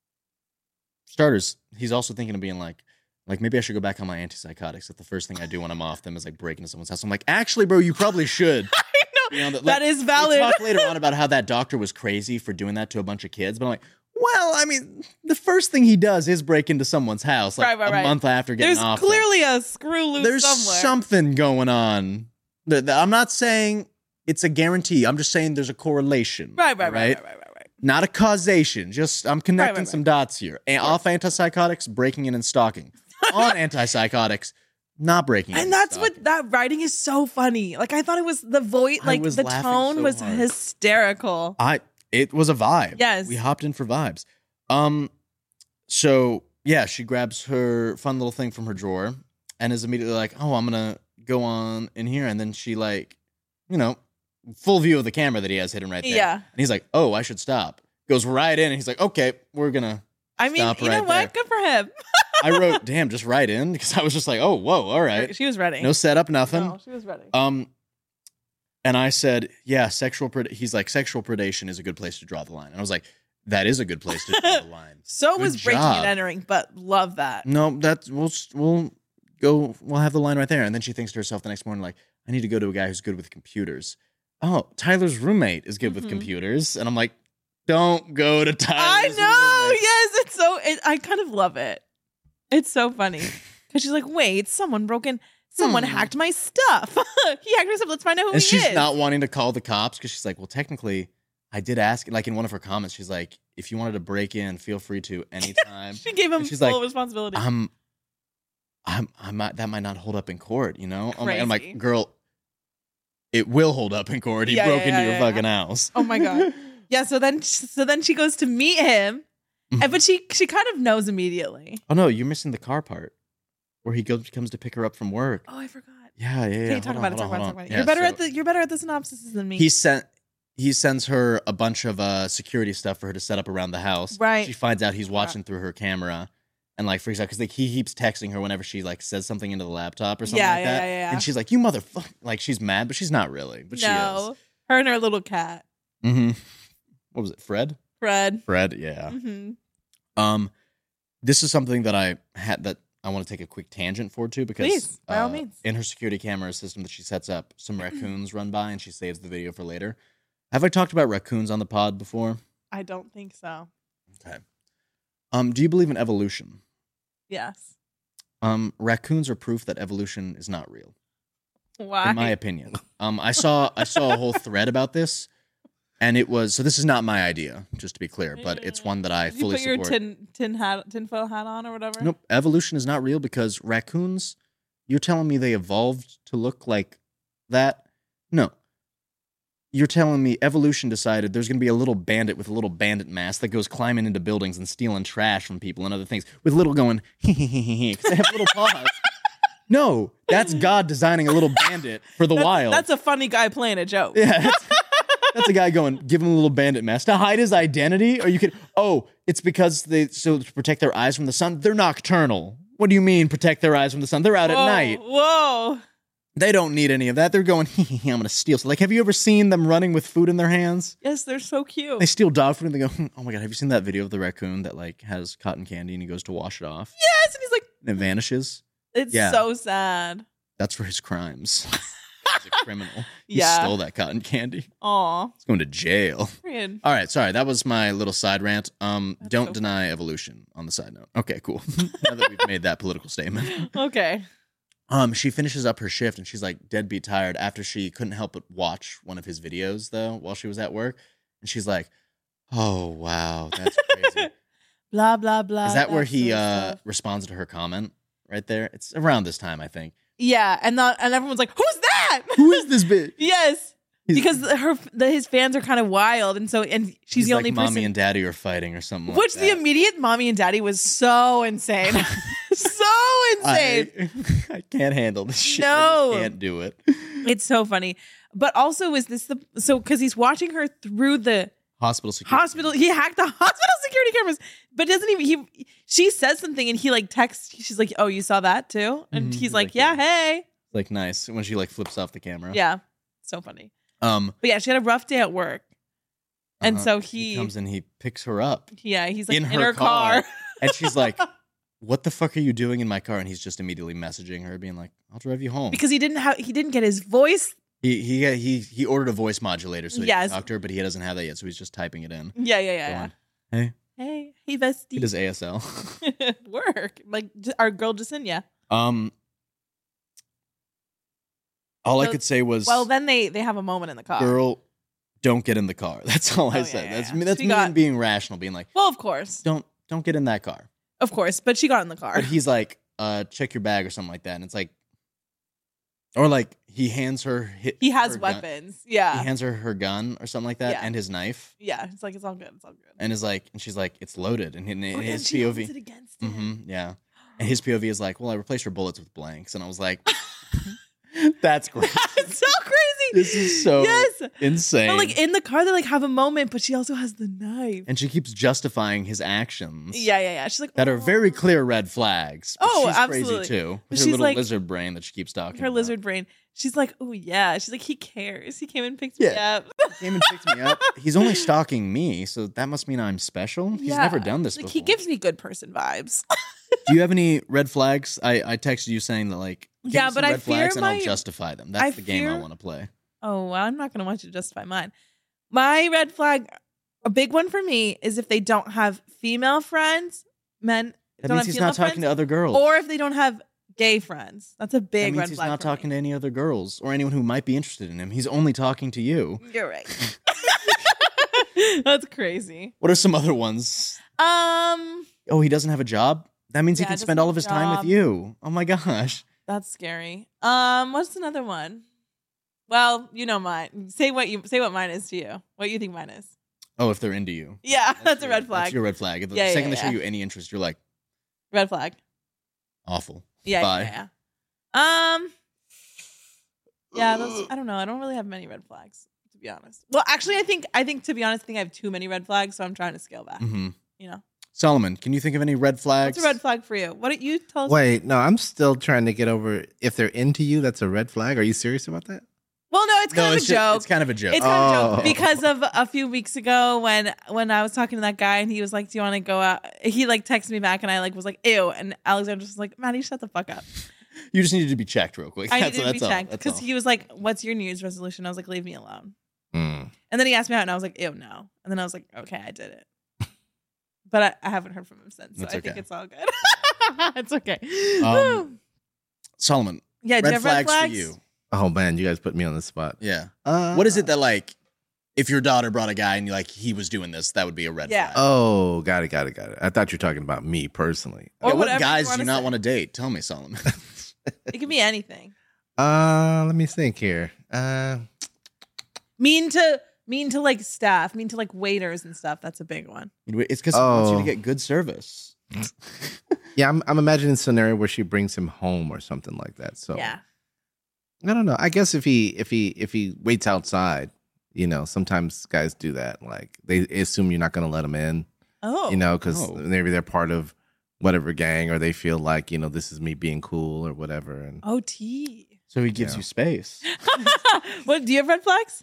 [SPEAKER 1] starters. He's also thinking of being like, like maybe I should go back on my antipsychotics. That the first thing I do when I'm off them is like break into someone's house. I'm like, actually, bro, you probably should.
[SPEAKER 3] I know.
[SPEAKER 1] You know, that,
[SPEAKER 3] That
[SPEAKER 1] like,
[SPEAKER 3] is valid.
[SPEAKER 1] We talk later on about how that doctor was crazy for doing that to a bunch of kids, but I'm like, well, I mean, the first thing he does is break into someone's house like
[SPEAKER 3] Right, right,
[SPEAKER 1] a
[SPEAKER 3] right.
[SPEAKER 1] month after getting
[SPEAKER 3] There's
[SPEAKER 1] off. them.
[SPEAKER 3] clearly a screw loose
[SPEAKER 1] There's
[SPEAKER 3] somewhere.
[SPEAKER 1] something going on. The- the- I'm not saying it's a guarantee. I'm just saying there's a correlation.
[SPEAKER 3] right, right,
[SPEAKER 1] all
[SPEAKER 3] right, right, right, right, right.
[SPEAKER 1] Not a causation. Just I'm connecting
[SPEAKER 3] right,
[SPEAKER 1] some
[SPEAKER 3] right.
[SPEAKER 1] dots here. And off antipsychotics, breaking in and stalking. On antipsychotics, not breaking in
[SPEAKER 3] And that's
[SPEAKER 1] stalking.
[SPEAKER 3] what that writing is so funny. Like I thought it was the voice,
[SPEAKER 1] I
[SPEAKER 3] like
[SPEAKER 1] was
[SPEAKER 3] the
[SPEAKER 1] laughing
[SPEAKER 3] tone
[SPEAKER 1] so
[SPEAKER 3] was
[SPEAKER 1] hard.
[SPEAKER 3] hysterical.
[SPEAKER 1] I it was a vibe.
[SPEAKER 3] Yes.
[SPEAKER 1] We hopped in for vibes. Um so yeah, she grabs her fun little thing from her drawer and is immediately like, "Oh, I'm going to go on in here." And then she like, you know, full view of the camera that he has hidden right there.
[SPEAKER 3] Yeah.
[SPEAKER 1] And he's like, "Oh, I should stop." Goes right in and he's like, "Okay, we're going to
[SPEAKER 3] I mean,
[SPEAKER 1] Stop
[SPEAKER 3] you know
[SPEAKER 1] right
[SPEAKER 3] what?
[SPEAKER 1] there.
[SPEAKER 3] Good for him.
[SPEAKER 1] I wrote, "Damn, just right in," because I was just like, "Oh, whoa, all right."
[SPEAKER 3] She was ready.
[SPEAKER 1] No setup, nothing.
[SPEAKER 3] No, she was ready.
[SPEAKER 1] Um, and I said, "Yeah, sexual." Pred-. He's like, "Sexual predation is a good place to draw the line." And I was like, "That is a good place to draw the line."
[SPEAKER 3] so
[SPEAKER 1] good
[SPEAKER 3] was breaking
[SPEAKER 1] job.
[SPEAKER 3] and entering, but love that.
[SPEAKER 1] No, that's we'll we'll go. We'll have the line right there. And then she thinks to herself the next morning, like, "I need to go to a guy who's good with computers." Oh, Tyler's roommate is good with
[SPEAKER 3] Mhm.
[SPEAKER 1] computers, and I'm like, "Don't go to
[SPEAKER 3] I
[SPEAKER 1] Tyler's
[SPEAKER 3] know.
[SPEAKER 1] roommate."
[SPEAKER 3] Yes, it's so. It, I kind of love it. It's so funny because she's like, "Wait, someone broke in. Someone
[SPEAKER 1] Hmm.
[SPEAKER 3] hacked my stuff. He hacked my stuff. Let's find out who
[SPEAKER 1] And
[SPEAKER 3] he
[SPEAKER 1] she's
[SPEAKER 3] is."
[SPEAKER 1] not wanting to call the cops because she's like, well, technically, I did ask. Like in one of her comments, she's like, if you wanted to break in, feel free to anytime.
[SPEAKER 3] She gave him
[SPEAKER 1] And she's
[SPEAKER 3] full
[SPEAKER 1] like,
[SPEAKER 3] responsibility.
[SPEAKER 1] I'm, I'm, I might that might not hold up in court, you know. I'm like, I'm
[SPEAKER 3] Crazy.
[SPEAKER 1] like, girl, it will hold up in court. He
[SPEAKER 3] Yeah,
[SPEAKER 1] broke
[SPEAKER 3] yeah,
[SPEAKER 1] into
[SPEAKER 3] yeah,
[SPEAKER 1] your
[SPEAKER 3] yeah,
[SPEAKER 1] fucking house.
[SPEAKER 3] Oh my God. Yeah. So then, so then she goes to meet him,
[SPEAKER 1] Mhm.
[SPEAKER 3] and but she she kind of knows immediately.
[SPEAKER 1] Oh no, you're missing the car part where he goes comes to pick her up from work.
[SPEAKER 3] Oh, I forgot.
[SPEAKER 1] Yeah, yeah, yeah.
[SPEAKER 3] Okay,
[SPEAKER 1] Hold
[SPEAKER 3] talk
[SPEAKER 1] on,
[SPEAKER 3] about it.
[SPEAKER 1] hold
[SPEAKER 3] Talk
[SPEAKER 1] on,
[SPEAKER 3] about it.
[SPEAKER 1] hold
[SPEAKER 3] Talk
[SPEAKER 1] on.
[SPEAKER 3] about it.
[SPEAKER 1] Yeah,
[SPEAKER 3] You're better
[SPEAKER 1] so
[SPEAKER 3] at the. You're better at the synopsis than me.
[SPEAKER 1] He sent. He sends her a bunch of uh, security stuff for her to set up around the house.
[SPEAKER 3] Right.
[SPEAKER 1] She finds out he's watching through her camera and like freaks out because like, he keeps texting her whenever she like says something into the laptop or something
[SPEAKER 3] Yeah,
[SPEAKER 1] like
[SPEAKER 3] yeah,
[SPEAKER 1] that.
[SPEAKER 3] yeah, yeah.
[SPEAKER 1] And she's like, "You motherfucker!" Like she's mad, but she's not really. But
[SPEAKER 3] no, her and her little cat,
[SPEAKER 1] she is. Mm-hmm. What was it? Fred.
[SPEAKER 3] Fred.
[SPEAKER 1] Fred. Yeah.
[SPEAKER 3] hmm
[SPEAKER 1] Um, this is something that I had that I want to take a quick tangent for too because
[SPEAKER 3] Please, by all
[SPEAKER 1] uh,
[SPEAKER 3] means.
[SPEAKER 1] in her security camera system that she sets up, some raccoons run by and she saves the video for later. Have I talked about raccoons on the pod before?
[SPEAKER 3] I don't think so.
[SPEAKER 1] Okay. Um, do you believe in evolution?
[SPEAKER 3] Yes.
[SPEAKER 1] Um, raccoons are proof that evolution is not real,
[SPEAKER 3] Why?
[SPEAKER 1] in my opinion. Um, I saw I saw a whole thread about this, and it was so. This is not my idea, just to be clear, but it's one that I
[SPEAKER 3] Did you
[SPEAKER 1] fully
[SPEAKER 3] put your
[SPEAKER 1] support.
[SPEAKER 3] tin tin hat tinfoil hat on or whatever?
[SPEAKER 1] Nope, evolution is not real because raccoons. You're telling me they evolved to look like that? No. You're telling me evolution decided there's going to be a little bandit with a little bandit mask that goes climbing into buildings and stealing trash from people and other things with little going, because they have little paws. No, that's God designing a little bandit for the
[SPEAKER 3] That's,
[SPEAKER 1] wild.
[SPEAKER 3] that's a funny guy playing a joke.
[SPEAKER 1] yeah, that's, that's a guy going, give him a little bandit mask to hide his identity. Or you could, oh, it's because they, so to protect their eyes from the sun, they're nocturnal. What do you mean protect their eyes from the sun? They're out
[SPEAKER 3] Whoa,
[SPEAKER 1] at night.
[SPEAKER 3] Whoa.
[SPEAKER 1] They don't need any of that. They're going, hee hee hee, I'm going to steal. So, like, have you ever seen them running with food in their hands?
[SPEAKER 3] Yes, they're so cute.
[SPEAKER 1] They steal dog food and they go, hmm, oh my God, have you seen that video of the raccoon that, like, has cotton candy and he goes to wash it off?
[SPEAKER 3] Yes, and he's like,
[SPEAKER 1] And it vanishes?
[SPEAKER 3] it's
[SPEAKER 1] Yeah.
[SPEAKER 3] so sad.
[SPEAKER 1] That's for his crimes. He's a criminal. He
[SPEAKER 3] Yeah.
[SPEAKER 1] stole that cotton candy.
[SPEAKER 3] Aw.
[SPEAKER 1] He's going to jail.
[SPEAKER 3] Period.
[SPEAKER 1] All right, sorry. That was my little side rant. Um,
[SPEAKER 3] That's
[SPEAKER 1] don't
[SPEAKER 3] so
[SPEAKER 1] deny evolution on the side note. Okay, cool. Now that we've made that political statement.
[SPEAKER 3] Okay.
[SPEAKER 1] Um, she finishes up her shift and she's like deadbeat tired after she couldn't help but watch one of his videos though while she was at work. And she's like, oh wow, that's crazy.
[SPEAKER 3] Blah, blah, blah.
[SPEAKER 1] Is that where
[SPEAKER 3] that's
[SPEAKER 1] he
[SPEAKER 3] so
[SPEAKER 1] uh
[SPEAKER 3] stuff.
[SPEAKER 1] responds to her comment right there? It's around this time, I think.
[SPEAKER 3] Yeah, and the, and everyone's like, who's that?
[SPEAKER 1] Who is this bitch?
[SPEAKER 3] Yes.
[SPEAKER 1] He's-
[SPEAKER 3] Because her the, his fans are kind of wild, and so and she's
[SPEAKER 1] He's
[SPEAKER 3] the
[SPEAKER 1] like,
[SPEAKER 3] only
[SPEAKER 1] mommy
[SPEAKER 3] person.
[SPEAKER 1] and daddy are fighting or something
[SPEAKER 3] Which
[SPEAKER 1] like
[SPEAKER 3] the
[SPEAKER 1] that.
[SPEAKER 3] immediate mommy and daddy was so insane, so insane.
[SPEAKER 1] I, I can't handle this shit. I
[SPEAKER 3] No.
[SPEAKER 1] just can't do it.
[SPEAKER 3] It's so funny. But also, is this the so because he's watching her through the
[SPEAKER 1] Hospital security.
[SPEAKER 3] hospital? He hacked the hospital security cameras, but doesn't even he? She says something, and he like texts. She's like, "Oh, you saw that too?" And
[SPEAKER 1] Mhm.
[SPEAKER 3] he's
[SPEAKER 1] He's
[SPEAKER 3] like,
[SPEAKER 1] like,
[SPEAKER 3] "Yeah,
[SPEAKER 1] yeah.
[SPEAKER 3] hey,
[SPEAKER 1] Like nice when she like flips off the camera.
[SPEAKER 3] yeah." So funny.
[SPEAKER 1] Um.
[SPEAKER 3] But yeah, she had a rough day at work, and
[SPEAKER 1] uh-huh.
[SPEAKER 3] so
[SPEAKER 1] he
[SPEAKER 3] he,
[SPEAKER 1] comes and he picks her up
[SPEAKER 3] yeah, he's like
[SPEAKER 1] in
[SPEAKER 3] in,
[SPEAKER 1] her
[SPEAKER 3] her
[SPEAKER 1] car.
[SPEAKER 3] car.
[SPEAKER 1] and she's like, "What the fuck are you doing in my car?" And he's just immediately messaging her, being like, "I'll drive you home."
[SPEAKER 3] because he didn't have he didn't get his voice.
[SPEAKER 1] he he he he ordered a voice modulator so he
[SPEAKER 3] Yes.
[SPEAKER 1] can talk to her, but he doesn't have that yet, so he's just typing it in.
[SPEAKER 3] Yeah, yeah, yeah.
[SPEAKER 1] Go
[SPEAKER 3] yeah.
[SPEAKER 1] on. Hey,
[SPEAKER 3] Hey, hey, bestie.
[SPEAKER 1] he does A S L.
[SPEAKER 3] Work like j- our girl Jacinia.
[SPEAKER 1] um. All I
[SPEAKER 3] So-
[SPEAKER 1] could say was,
[SPEAKER 3] Well, then they they have a moment in the car.
[SPEAKER 1] "Girl, don't get in the car." That's all
[SPEAKER 3] Oh,
[SPEAKER 1] I
[SPEAKER 3] yeah,
[SPEAKER 1] said.
[SPEAKER 3] yeah,
[SPEAKER 1] that's
[SPEAKER 3] yeah.
[SPEAKER 1] me. That's
[SPEAKER 3] She
[SPEAKER 1] me
[SPEAKER 3] got-
[SPEAKER 1] being rational, being like,
[SPEAKER 3] Well, of course,
[SPEAKER 1] "Don't don't get in that car."
[SPEAKER 3] of course, but she got in the car.
[SPEAKER 1] But he's like, uh, check your bag or something like that. And it's like, or like he hands her, hi-
[SPEAKER 3] He has
[SPEAKER 1] her gun-
[SPEAKER 3] weapons. Yeah,
[SPEAKER 1] He hands her her gun or something like that
[SPEAKER 3] Yeah.
[SPEAKER 1] and his knife.
[SPEAKER 3] yeah. It's like it's all good. It's all good.
[SPEAKER 1] And is like, and she's like, it's loaded. And in, in
[SPEAKER 3] Oh, yeah,
[SPEAKER 1] his
[SPEAKER 3] she
[SPEAKER 1] P O
[SPEAKER 3] holds
[SPEAKER 1] V,
[SPEAKER 3] it against him.
[SPEAKER 1] hmm yeah. And his P O V is like, well, I replaced her bullets with blanks. And I was like, that's great.
[SPEAKER 3] It's so crazy.
[SPEAKER 1] This is so
[SPEAKER 3] yes.
[SPEAKER 1] insane.
[SPEAKER 3] But like in the car, they like have a moment, but she also has the knife.
[SPEAKER 1] and she keeps justifying his actions.
[SPEAKER 3] Yeah, yeah, yeah. She's like
[SPEAKER 1] That are
[SPEAKER 3] "Oh."
[SPEAKER 1] very clear red flags. But
[SPEAKER 3] Oh,
[SPEAKER 1] she's
[SPEAKER 3] absolutely.
[SPEAKER 1] crazy too.
[SPEAKER 3] But
[SPEAKER 1] With her
[SPEAKER 3] she's
[SPEAKER 1] little
[SPEAKER 3] like-
[SPEAKER 1] lizard brain that she keeps talking
[SPEAKER 3] her
[SPEAKER 1] about.
[SPEAKER 3] lizard brain. She's like, oh yeah. She's like, he cares. He came and picked me
[SPEAKER 1] Yeah.
[SPEAKER 3] up.
[SPEAKER 1] Came and picked me up. He's only stalking me, so that must mean I'm special. He's
[SPEAKER 3] Yeah.
[SPEAKER 1] never done this
[SPEAKER 3] Like
[SPEAKER 1] before.
[SPEAKER 3] he gives me good person vibes.
[SPEAKER 1] Do you have any red flags? I, I texted you saying that like give
[SPEAKER 3] Yeah,
[SPEAKER 1] me some
[SPEAKER 3] but I
[SPEAKER 1] red
[SPEAKER 3] fear
[SPEAKER 1] flags and
[SPEAKER 3] my-
[SPEAKER 1] I'll justify them. That's
[SPEAKER 3] I
[SPEAKER 1] the game I
[SPEAKER 3] fear-
[SPEAKER 1] want to play.
[SPEAKER 3] Oh, well, I'm not going to want you to justify mine. My red flag, a big one for me, is if they don't have female friends, men
[SPEAKER 1] That
[SPEAKER 3] don't
[SPEAKER 1] means
[SPEAKER 3] have
[SPEAKER 1] he's
[SPEAKER 3] female
[SPEAKER 1] not talking
[SPEAKER 3] friends,
[SPEAKER 1] to other girls.
[SPEAKER 3] or if they don't have gay friends. That's a
[SPEAKER 1] that
[SPEAKER 3] big
[SPEAKER 1] means
[SPEAKER 3] red
[SPEAKER 1] he's
[SPEAKER 3] flag.
[SPEAKER 1] not
[SPEAKER 3] for
[SPEAKER 1] talking
[SPEAKER 3] me.
[SPEAKER 1] to any other girls or anyone who might be interested in him. He's only talking to you.
[SPEAKER 3] You're right. That's crazy.
[SPEAKER 1] What are some other ones?
[SPEAKER 3] Um,
[SPEAKER 1] Oh, he doesn't have a job? That means he
[SPEAKER 3] Yeah,
[SPEAKER 1] can
[SPEAKER 3] doesn't
[SPEAKER 1] spend all
[SPEAKER 3] have
[SPEAKER 1] of
[SPEAKER 3] a
[SPEAKER 1] his time
[SPEAKER 3] job.
[SPEAKER 1] with you. Oh my gosh.
[SPEAKER 3] that's scary. Um, what's another one? Well, you know mine. Say what you say. What mine is to you. What you think mine is?
[SPEAKER 1] Oh, if they're into you.
[SPEAKER 3] Yeah, that's a
[SPEAKER 1] your-
[SPEAKER 3] red flag.
[SPEAKER 1] That's your red flag. If the
[SPEAKER 3] Yeah, yeah,
[SPEAKER 1] second they
[SPEAKER 3] yeah.
[SPEAKER 1] show you any interest, you're like,
[SPEAKER 3] Red flag.
[SPEAKER 1] awful.
[SPEAKER 3] Yeah,
[SPEAKER 1] Bye.
[SPEAKER 3] yeah, yeah. Um, yeah, those, I don't know. I don't really have many red flags, to be honest. Well, actually, I think I think to be honest, I think I have too many red flags, so I'm trying to scale back.
[SPEAKER 1] hmm
[SPEAKER 3] You know,
[SPEAKER 1] Solomon, can you think of any red flags?
[SPEAKER 3] what's a red flag for you? What don't you tell us?
[SPEAKER 2] Wait, no, I'm still trying to get over if they're into you, that's a red flag. Are you serious about that?
[SPEAKER 3] Well, no, it's kind
[SPEAKER 1] No,
[SPEAKER 3] of
[SPEAKER 1] it's,
[SPEAKER 3] a
[SPEAKER 1] ju-
[SPEAKER 3] joke.
[SPEAKER 1] it's kind of a joke.
[SPEAKER 3] It's kind of a
[SPEAKER 2] Oh.
[SPEAKER 3] joke because of a few weeks ago when when I was talking to that guy and he was like, "Do you want to go out?" He like texted me back and I like was like, "Ew," and Alexander was like, "Maddie, shut the fuck up."
[SPEAKER 1] You just needed to be checked real quick.
[SPEAKER 3] I
[SPEAKER 1] That's,
[SPEAKER 3] needed to be
[SPEAKER 1] that's all.
[SPEAKER 3] checked
[SPEAKER 1] That's
[SPEAKER 3] because
[SPEAKER 1] all.
[SPEAKER 3] he was like, "What's your New Year's resolution?" I was like, "Leave me alone."
[SPEAKER 2] Mm.
[SPEAKER 3] And then he asked me out, and I was like, "Ew, no." And then I was like, "Okay, I did it," but I, I haven't heard from him since, so
[SPEAKER 1] That's
[SPEAKER 3] I think
[SPEAKER 1] okay.
[SPEAKER 3] it's all good. It's okay.
[SPEAKER 1] Um,
[SPEAKER 3] Woo.
[SPEAKER 1] Solomon,
[SPEAKER 3] Yeah, do
[SPEAKER 1] red
[SPEAKER 3] you have
[SPEAKER 1] flags,
[SPEAKER 3] red flags
[SPEAKER 1] for you.
[SPEAKER 2] Oh man, you guys put me on the spot.
[SPEAKER 1] Yeah.
[SPEAKER 2] Uh,
[SPEAKER 1] What is it that like, if your daughter brought a guy and you like he was doing this, that would be a red
[SPEAKER 3] Yeah.
[SPEAKER 1] flag?
[SPEAKER 2] Oh, got it, got it, got it. I thought you were talking about me personally.
[SPEAKER 3] Or
[SPEAKER 1] Yeah, what
[SPEAKER 3] whatever you
[SPEAKER 1] guys do
[SPEAKER 3] wanna
[SPEAKER 1] you not
[SPEAKER 3] say.
[SPEAKER 1] want to date? Tell me, Solomon.
[SPEAKER 3] It can be anything.
[SPEAKER 2] Uh, let me think here. Uh,
[SPEAKER 3] Mean to mean to like staff, mean to like waiters and stuff. That's a big one.
[SPEAKER 1] It's because he wants you to
[SPEAKER 2] Oh.
[SPEAKER 1] get good service.
[SPEAKER 2] yeah, I'm, I'm imagining a scenario where she brings him home or something like that. So
[SPEAKER 3] Yeah.
[SPEAKER 2] I don't know. I guess if he if he if he waits outside, you know, sometimes guys do that. Like they assume you're not going to let them in,
[SPEAKER 3] Oh.
[SPEAKER 2] you know, because
[SPEAKER 1] Oh.
[SPEAKER 2] maybe they're part of whatever gang, or they feel like, you know, this is me being cool or whatever. And
[SPEAKER 3] Oh, tea.
[SPEAKER 1] So he gives
[SPEAKER 2] Yeah.
[SPEAKER 1] you space.
[SPEAKER 3] What do you have red flags?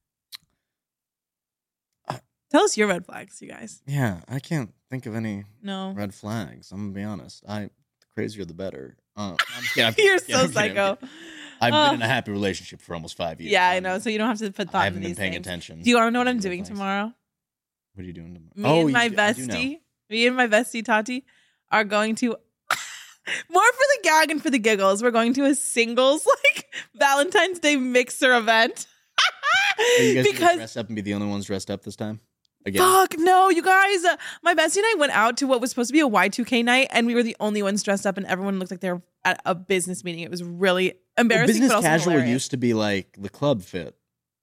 [SPEAKER 1] Uh,
[SPEAKER 3] Tell us your red flags, you guys.
[SPEAKER 1] Yeah, I can't think of any
[SPEAKER 3] No.
[SPEAKER 1] red flags. I'm gonna be honest. I the crazier the better. Uh, I'm kidding, I'm kidding,
[SPEAKER 3] You're
[SPEAKER 1] I'm kidding,
[SPEAKER 3] so
[SPEAKER 1] I'm kidding, I'm
[SPEAKER 3] psycho.
[SPEAKER 1] kidding. I've
[SPEAKER 3] Uh,
[SPEAKER 1] been in a happy relationship for almost five years.
[SPEAKER 3] Yeah, I
[SPEAKER 1] I'm-
[SPEAKER 3] know. So you don't have to put thought
[SPEAKER 1] I haven't
[SPEAKER 3] into
[SPEAKER 1] been
[SPEAKER 3] these
[SPEAKER 1] paying
[SPEAKER 3] things.
[SPEAKER 1] attention.
[SPEAKER 3] Do you want to know what
[SPEAKER 1] to
[SPEAKER 3] I'm
[SPEAKER 1] red
[SPEAKER 3] doing
[SPEAKER 1] flags.
[SPEAKER 3] tomorrow?
[SPEAKER 1] What are you doing tomorrow?
[SPEAKER 3] Me
[SPEAKER 1] oh,
[SPEAKER 3] and
[SPEAKER 1] you
[SPEAKER 3] my
[SPEAKER 1] do- I do know.
[SPEAKER 3] bestie, me and my bestie Tati are going to more for the gag and for the giggles. We're going to a singles like Valentine's Day mixer event.
[SPEAKER 1] Are you guys gonna
[SPEAKER 3] because
[SPEAKER 1] dress up and be the only ones dressed up this time? Again?
[SPEAKER 3] fuck no, you guys. Uh, my bestie and I went out to what was supposed to be a Y two K night, and we were the only ones dressed up, and everyone looked like they were at a business meeting. It was really
[SPEAKER 1] Well,
[SPEAKER 3] embarrassing.
[SPEAKER 1] business
[SPEAKER 3] but also
[SPEAKER 1] casual
[SPEAKER 3] hilarious.
[SPEAKER 1] used to be like the club fit.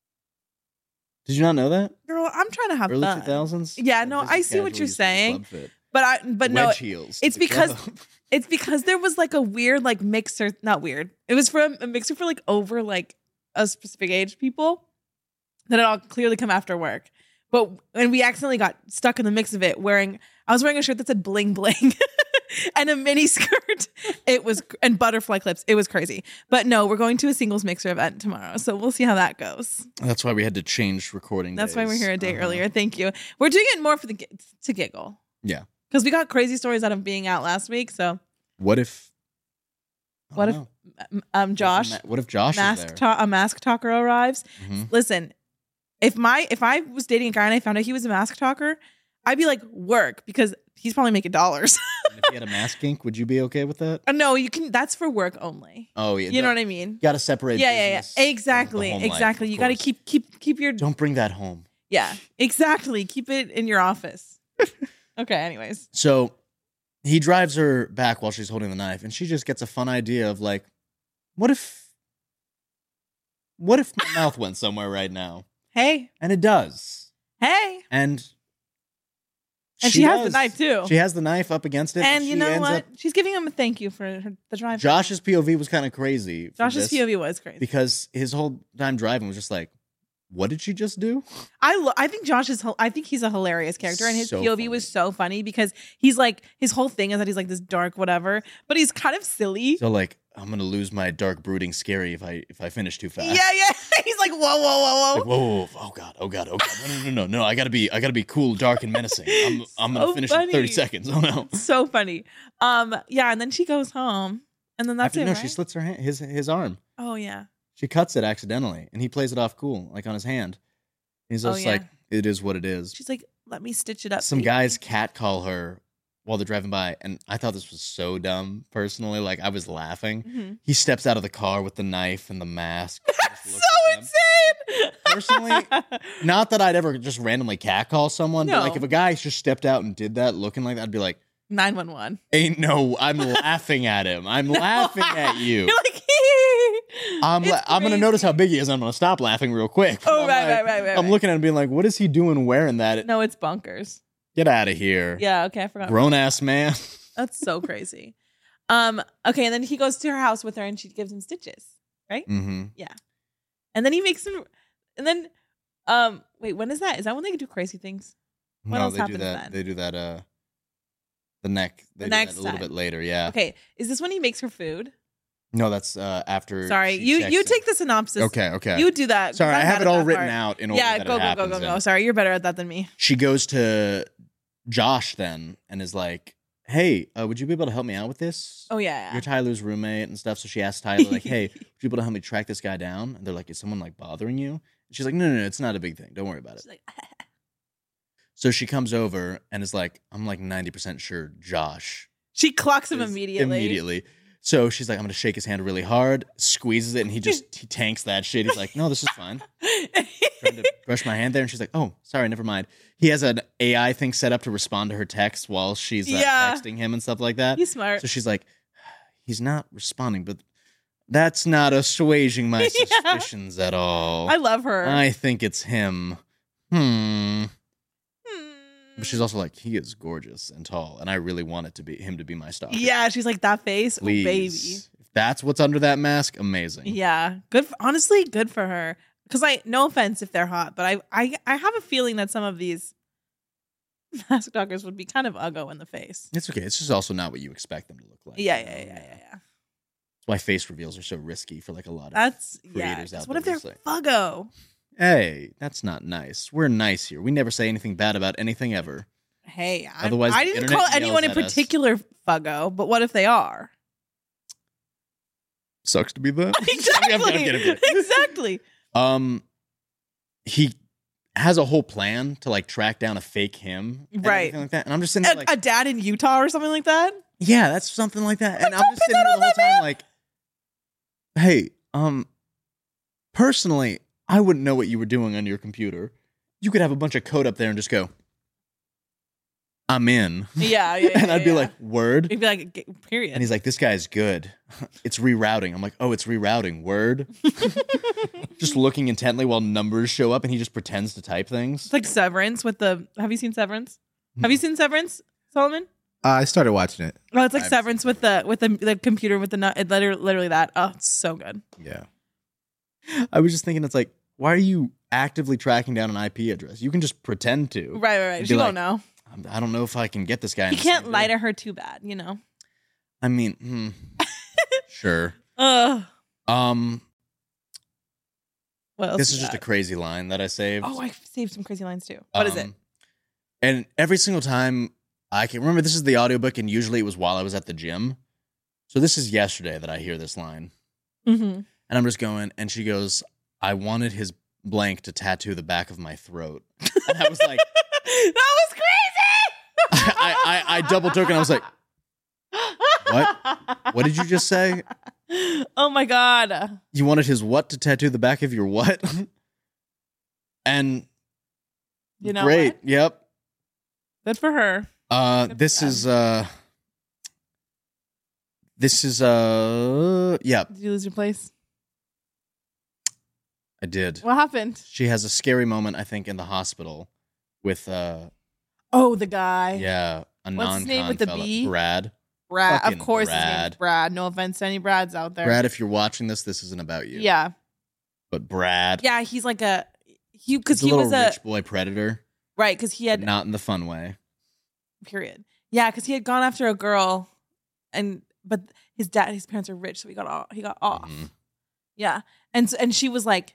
[SPEAKER 1] Did you not know that?
[SPEAKER 3] Girl, I'm trying to have
[SPEAKER 1] Early
[SPEAKER 3] fun.
[SPEAKER 1] two thousands?
[SPEAKER 3] Yeah, no, I see what you're saying. But I, but no,
[SPEAKER 1] Wedge heels.
[SPEAKER 3] it's
[SPEAKER 1] the
[SPEAKER 3] because-
[SPEAKER 1] club.
[SPEAKER 3] it's because there was like a weird like mixer, not weird. It was for a mixer for like over like a specific age people that had all clearly come after work. But and we accidentally got stuck in the mix of it wearing I was wearing a shirt that said bling bling and a mini skirt. It was and butterfly clips. It was crazy. But no, we're going to a singles mixer event tomorrow. So we'll see how that goes.
[SPEAKER 1] That's why we had to change recording.
[SPEAKER 3] That's why we're
[SPEAKER 1] days.
[SPEAKER 3] here a day
[SPEAKER 1] Uh-huh.
[SPEAKER 3] earlier. Thank you. We're doing it more for the gi- to giggle.
[SPEAKER 1] Yeah.
[SPEAKER 3] Because we got crazy stories out of being out last week. So
[SPEAKER 1] What if? I
[SPEAKER 3] What
[SPEAKER 1] don't
[SPEAKER 3] if-
[SPEAKER 1] know.
[SPEAKER 3] um Josh,
[SPEAKER 1] What if, Ma- what if Josh
[SPEAKER 3] mask
[SPEAKER 1] is there?
[SPEAKER 3] ta- a mask talker arrives.
[SPEAKER 1] Mhm.
[SPEAKER 3] Listen, if my if I was dating a guy and I found out he was a mask talker, I'd be like, work, because he's probably making dollars.
[SPEAKER 1] And if he had a mask ink, would you be okay with that?
[SPEAKER 3] Uh, no, you can. That's for work only.
[SPEAKER 1] Oh yeah.
[SPEAKER 3] You know what I mean?
[SPEAKER 1] You got to separate.
[SPEAKER 3] Yeah, yeah,
[SPEAKER 1] business
[SPEAKER 3] yeah.
[SPEAKER 1] from
[SPEAKER 3] Exactly,
[SPEAKER 1] the home life,
[SPEAKER 3] exactly.
[SPEAKER 1] of
[SPEAKER 3] You got to
[SPEAKER 1] course.
[SPEAKER 3] keep keep keep your
[SPEAKER 1] Don't bring that home.
[SPEAKER 3] yeah, exactly. Keep it in your office. Okay. Anyways,
[SPEAKER 1] So he drives her back while she's holding the knife, and she just gets a fun idea of like, what if, what if my mouth went somewhere right now?
[SPEAKER 3] hey,
[SPEAKER 1] And it does.
[SPEAKER 3] hey,
[SPEAKER 1] And
[SPEAKER 3] and she, has the
[SPEAKER 1] does.
[SPEAKER 3] knife too.
[SPEAKER 1] She has the knife up against it.
[SPEAKER 3] and
[SPEAKER 1] she
[SPEAKER 3] you know
[SPEAKER 1] ends
[SPEAKER 3] what?
[SPEAKER 1] up-
[SPEAKER 3] She's giving him a thank you for her, the drive.
[SPEAKER 1] Josh's P O V was kind of crazy. for
[SPEAKER 3] Josh's
[SPEAKER 1] this
[SPEAKER 3] P O V was crazy.
[SPEAKER 1] because his whole time driving was just like, what did she just do?
[SPEAKER 3] I lo- I think Josh is hil- I think he's a hilarious character, and his
[SPEAKER 1] So
[SPEAKER 3] P O V was so funny because he's like his whole thing is that he's like this dark whatever, but he's kind of silly.
[SPEAKER 1] So like, I'm gonna lose my dark, brooding, scary if I if I finish too fast.
[SPEAKER 3] Yeah, yeah. He's like whoa, whoa, whoa,
[SPEAKER 1] Like,
[SPEAKER 3] whoa.
[SPEAKER 1] whoa, whoa, whoa, oh god, oh god, oh god, no, no, no, no, no! I gotta be, I gotta be cool, dark, and menacing. I'm, I'm gonna
[SPEAKER 3] So
[SPEAKER 1] finish
[SPEAKER 3] funny.
[SPEAKER 1] in thirty seconds. Oh no!
[SPEAKER 3] So funny. Um, yeah, and then she goes home, and then that's
[SPEAKER 1] After,
[SPEAKER 3] it.
[SPEAKER 1] no,
[SPEAKER 3] right?
[SPEAKER 1] she slits her hand, his his arm.
[SPEAKER 3] Oh yeah.
[SPEAKER 1] She cuts it accidentally, and he plays it off cool, like on his hand. He's
[SPEAKER 3] Oh,
[SPEAKER 1] just
[SPEAKER 3] yeah.
[SPEAKER 1] like, it is what it is.
[SPEAKER 3] She's like, let me stitch it up.
[SPEAKER 1] Some
[SPEAKER 3] baby."
[SPEAKER 1] guys catcall her while they're driving by, and I thought this was so dumb. Personally, like I was laughing.
[SPEAKER 3] Mhm.
[SPEAKER 1] He steps out of the car with the knife and the mask. and just
[SPEAKER 3] So
[SPEAKER 1] looks at them.
[SPEAKER 3] insane.
[SPEAKER 1] Personally, Not that I'd ever just randomly catcall someone,
[SPEAKER 3] No.
[SPEAKER 1] but like if a guy just stepped out and did that looking like that, I'd be like,
[SPEAKER 3] nine one one.
[SPEAKER 1] ain't no, I'm laughing at him. I'm laughing at you.
[SPEAKER 3] You're like,
[SPEAKER 1] I'm,
[SPEAKER 3] It's
[SPEAKER 1] la- I'm going to notice how
[SPEAKER 3] crazy.
[SPEAKER 1] big he is. I'm going to stop laughing real quick.
[SPEAKER 3] Oh,
[SPEAKER 1] I'm
[SPEAKER 3] right,
[SPEAKER 1] like-
[SPEAKER 3] right, right, right,
[SPEAKER 1] I'm
[SPEAKER 3] right.
[SPEAKER 1] looking at him being like, what is he doing wearing that?
[SPEAKER 3] No, it's bonkers.
[SPEAKER 1] Get out of here.
[SPEAKER 3] Yeah, okay, I forgot.
[SPEAKER 1] Grown ass man.
[SPEAKER 3] That's so crazy. Um, okay, and then he goes to her house with her and she gives him stitches, right?
[SPEAKER 1] Mm-hmm.
[SPEAKER 3] And then he makes him and then um wait, when is that? Is that when they do crazy things? What
[SPEAKER 1] no,
[SPEAKER 3] else
[SPEAKER 1] they do
[SPEAKER 3] happens
[SPEAKER 1] that.
[SPEAKER 3] then?
[SPEAKER 1] They do that. Uh, the neck. They
[SPEAKER 3] The
[SPEAKER 1] do
[SPEAKER 3] next
[SPEAKER 1] that a little
[SPEAKER 3] time.
[SPEAKER 1] bit later. Yeah.
[SPEAKER 3] Okay, is this when he makes her food?
[SPEAKER 1] No, that's uh, after.
[SPEAKER 3] Sorry,
[SPEAKER 1] she
[SPEAKER 3] you
[SPEAKER 1] checks
[SPEAKER 3] you
[SPEAKER 1] it.
[SPEAKER 3] take the synopsis.
[SPEAKER 1] Okay. Okay.
[SPEAKER 3] You do that. 'cause
[SPEAKER 1] Sorry,
[SPEAKER 3] I'm
[SPEAKER 1] I have
[SPEAKER 3] bad
[SPEAKER 1] it
[SPEAKER 3] at
[SPEAKER 1] all
[SPEAKER 3] that
[SPEAKER 1] written
[SPEAKER 3] part.
[SPEAKER 1] out in order.
[SPEAKER 3] Yeah,
[SPEAKER 1] that
[SPEAKER 3] go
[SPEAKER 1] it
[SPEAKER 3] go go
[SPEAKER 1] happens
[SPEAKER 3] go go.
[SPEAKER 1] in.
[SPEAKER 3] Sorry, you're better at that than me.
[SPEAKER 1] She goes to Josh then and is like, "Hey, uh, would you be able to help me out with this?
[SPEAKER 3] Oh yeah.
[SPEAKER 1] You're Tyler's roommate and stuff." So she asks Tyler, like, "Hey, would you be able to help me track this guy down?" And they're like, "Is someone like bothering you?" And she's like, "No, no, no, it's not a big thing. Don't worry about it."
[SPEAKER 3] She's like,
[SPEAKER 1] So she comes over and is like, "I'm like ninety percent sure Josh
[SPEAKER 3] she clocks him
[SPEAKER 1] is
[SPEAKER 3] immediately.
[SPEAKER 1] Immediately. So she's like, "I'm gonna shake his hand really hard," squeezes it, and he just he tanks that shit. He's like, "No, this is fine." Trying to brush my hand there, and she's like, "Oh, sorry, never mind." He has an A I thing set up to respond to her texts while she's uh,
[SPEAKER 3] Yeah.
[SPEAKER 1] texting him and stuff like that.
[SPEAKER 3] He's smart.
[SPEAKER 1] So she's like, "He's not responding, but that's not assuaging my
[SPEAKER 3] Yeah.
[SPEAKER 1] suspicions at all.
[SPEAKER 3] I love her.
[SPEAKER 1] I think it's him." Hmm.
[SPEAKER 3] Hmm.
[SPEAKER 1] But she's also like, he is gorgeous and tall, and I really want it to be him to be my stalker.
[SPEAKER 3] Yeah, she's like that face, oh,
[SPEAKER 1] Please.
[SPEAKER 3] baby.
[SPEAKER 1] If that's what's under that mask, amazing.
[SPEAKER 3] Yeah, good. For, honestly, good for her. Because I, no offense if they're hot, but I, I, I have a feeling that some of these mask talkers would be kind of uggo in the face.
[SPEAKER 1] It's okay. It's just also not what you expect them to look like.
[SPEAKER 3] Yeah,
[SPEAKER 1] you know?
[SPEAKER 3] yeah, yeah, yeah, yeah.
[SPEAKER 1] That's why face reveals are so risky for like a lot of
[SPEAKER 3] That's yeah.
[SPEAKER 1] creators
[SPEAKER 3] 'cause
[SPEAKER 1] out
[SPEAKER 3] What
[SPEAKER 1] there.
[SPEAKER 3] if they're
[SPEAKER 1] It's like,
[SPEAKER 3] Fuggo?
[SPEAKER 1] hey, that's not nice. We're nice here. We never say anything bad about anything ever.
[SPEAKER 3] Hey, I,
[SPEAKER 1] Otherwise,
[SPEAKER 3] I
[SPEAKER 1] the
[SPEAKER 3] didn't
[SPEAKER 1] internet
[SPEAKER 3] call anyone in
[SPEAKER 1] yells at us.
[SPEAKER 3] particular Fuggo, but what if they are?
[SPEAKER 1] Sucks to be that.
[SPEAKER 3] Exactly.
[SPEAKER 1] I'm kidding, I'm kidding, I'm kidding.
[SPEAKER 3] Exactly.
[SPEAKER 1] Um, he has a whole plan to like track down a fake him, and
[SPEAKER 3] Right.
[SPEAKER 1] everything like that. And I'm just sitting there
[SPEAKER 3] A,
[SPEAKER 1] like,
[SPEAKER 3] a dad in Utah or something like that.
[SPEAKER 1] yeah, that's something like that. And I'm
[SPEAKER 3] don't
[SPEAKER 1] just
[SPEAKER 3] pin
[SPEAKER 1] sitting
[SPEAKER 3] that
[SPEAKER 1] there the
[SPEAKER 3] on
[SPEAKER 1] whole
[SPEAKER 3] that
[SPEAKER 1] time like, hey, um, personally, I wouldn't know what you were doing on your computer. You could have a bunch of code up there and just go, I'm in.
[SPEAKER 3] Yeah, yeah. yeah
[SPEAKER 1] and I'd be
[SPEAKER 3] yeah.
[SPEAKER 1] like, word.
[SPEAKER 3] He'd be like, "G- period.
[SPEAKER 1] And he's like, this guy's good. It's rerouting. I'm like, oh, it's rerouting. Word. Just looking intently while numbers show up and he just pretends to type things.
[SPEAKER 3] It's like Severance with the. Have you seen Severance? Have you seen Severance, Solomon?
[SPEAKER 2] Uh, I started watching it.
[SPEAKER 3] Oh, it's like
[SPEAKER 1] I've
[SPEAKER 3] Severance with the with the the computer with the nut. It literally, literally that. Oh, it's so good.
[SPEAKER 2] Yeah.
[SPEAKER 1] I was just thinking, it's like, why are you actively tracking down an I P address? You can just pretend to.
[SPEAKER 3] Right, right, right.
[SPEAKER 1] Be
[SPEAKER 3] She
[SPEAKER 1] like,
[SPEAKER 3] won't know.
[SPEAKER 1] I'm- I don't know if I can get this guy. in
[SPEAKER 3] You
[SPEAKER 1] the
[SPEAKER 3] can't
[SPEAKER 1] same
[SPEAKER 3] lie
[SPEAKER 1] day.
[SPEAKER 3] to her too bad, you know.
[SPEAKER 1] I mean, hmm, sure.
[SPEAKER 3] Ugh.
[SPEAKER 1] Um,
[SPEAKER 3] What else
[SPEAKER 1] this
[SPEAKER 3] we
[SPEAKER 1] is just a
[SPEAKER 3] got?
[SPEAKER 1] crazy line that I saved.
[SPEAKER 3] Oh, I saved some crazy lines too. What is it?
[SPEAKER 1] Um, And every single time I can remember, this is the audiobook, and usually it was while I was at the gym. So this is yesterday that I hear this line.
[SPEAKER 3] Mm-hmm.
[SPEAKER 1] And I'm just going, and she goes, I wanted his blank to tattoo the back of my throat. And I was like,
[SPEAKER 3] That was crazy.
[SPEAKER 1] I, I, I double took and I was like, what? What did you just say?
[SPEAKER 3] Oh my god.
[SPEAKER 1] You wanted his what to tattoo the back of your what? And
[SPEAKER 3] You know
[SPEAKER 1] great.
[SPEAKER 3] what?
[SPEAKER 1] Yep.
[SPEAKER 3] Good for her.
[SPEAKER 1] Uh,
[SPEAKER 3] Good for
[SPEAKER 1] this
[SPEAKER 3] them.
[SPEAKER 1] is, uh, this is, uh, yeah,
[SPEAKER 3] Did you lose your place?
[SPEAKER 1] I did.
[SPEAKER 3] What happened?
[SPEAKER 1] She has a scary moment, I think, in the hospital with, uh,
[SPEAKER 3] Oh, the guy.
[SPEAKER 1] yeah, a
[SPEAKER 3] What's
[SPEAKER 1] non
[SPEAKER 3] his name with the
[SPEAKER 1] fella.
[SPEAKER 3] B?
[SPEAKER 1] Brad.
[SPEAKER 3] Brad.
[SPEAKER 1] Fucking
[SPEAKER 3] Of course his name's
[SPEAKER 1] Brad.
[SPEAKER 3] Brad. No offense to any Brads out there.
[SPEAKER 1] Brad, if you're watching this, this isn't about you.
[SPEAKER 3] Yeah.
[SPEAKER 1] But Brad,
[SPEAKER 3] Yeah, he's like a he because
[SPEAKER 1] he's a
[SPEAKER 3] he
[SPEAKER 1] little
[SPEAKER 3] was a
[SPEAKER 1] rich boy predator,
[SPEAKER 3] right, because he
[SPEAKER 1] but
[SPEAKER 3] had
[SPEAKER 1] not in the fun way.
[SPEAKER 3] period. Yeah, because he had gone after a girl and but his dad his parents are rich, so he got off he got off.
[SPEAKER 1] Mhm.
[SPEAKER 3] Yeah. And so, and she was like,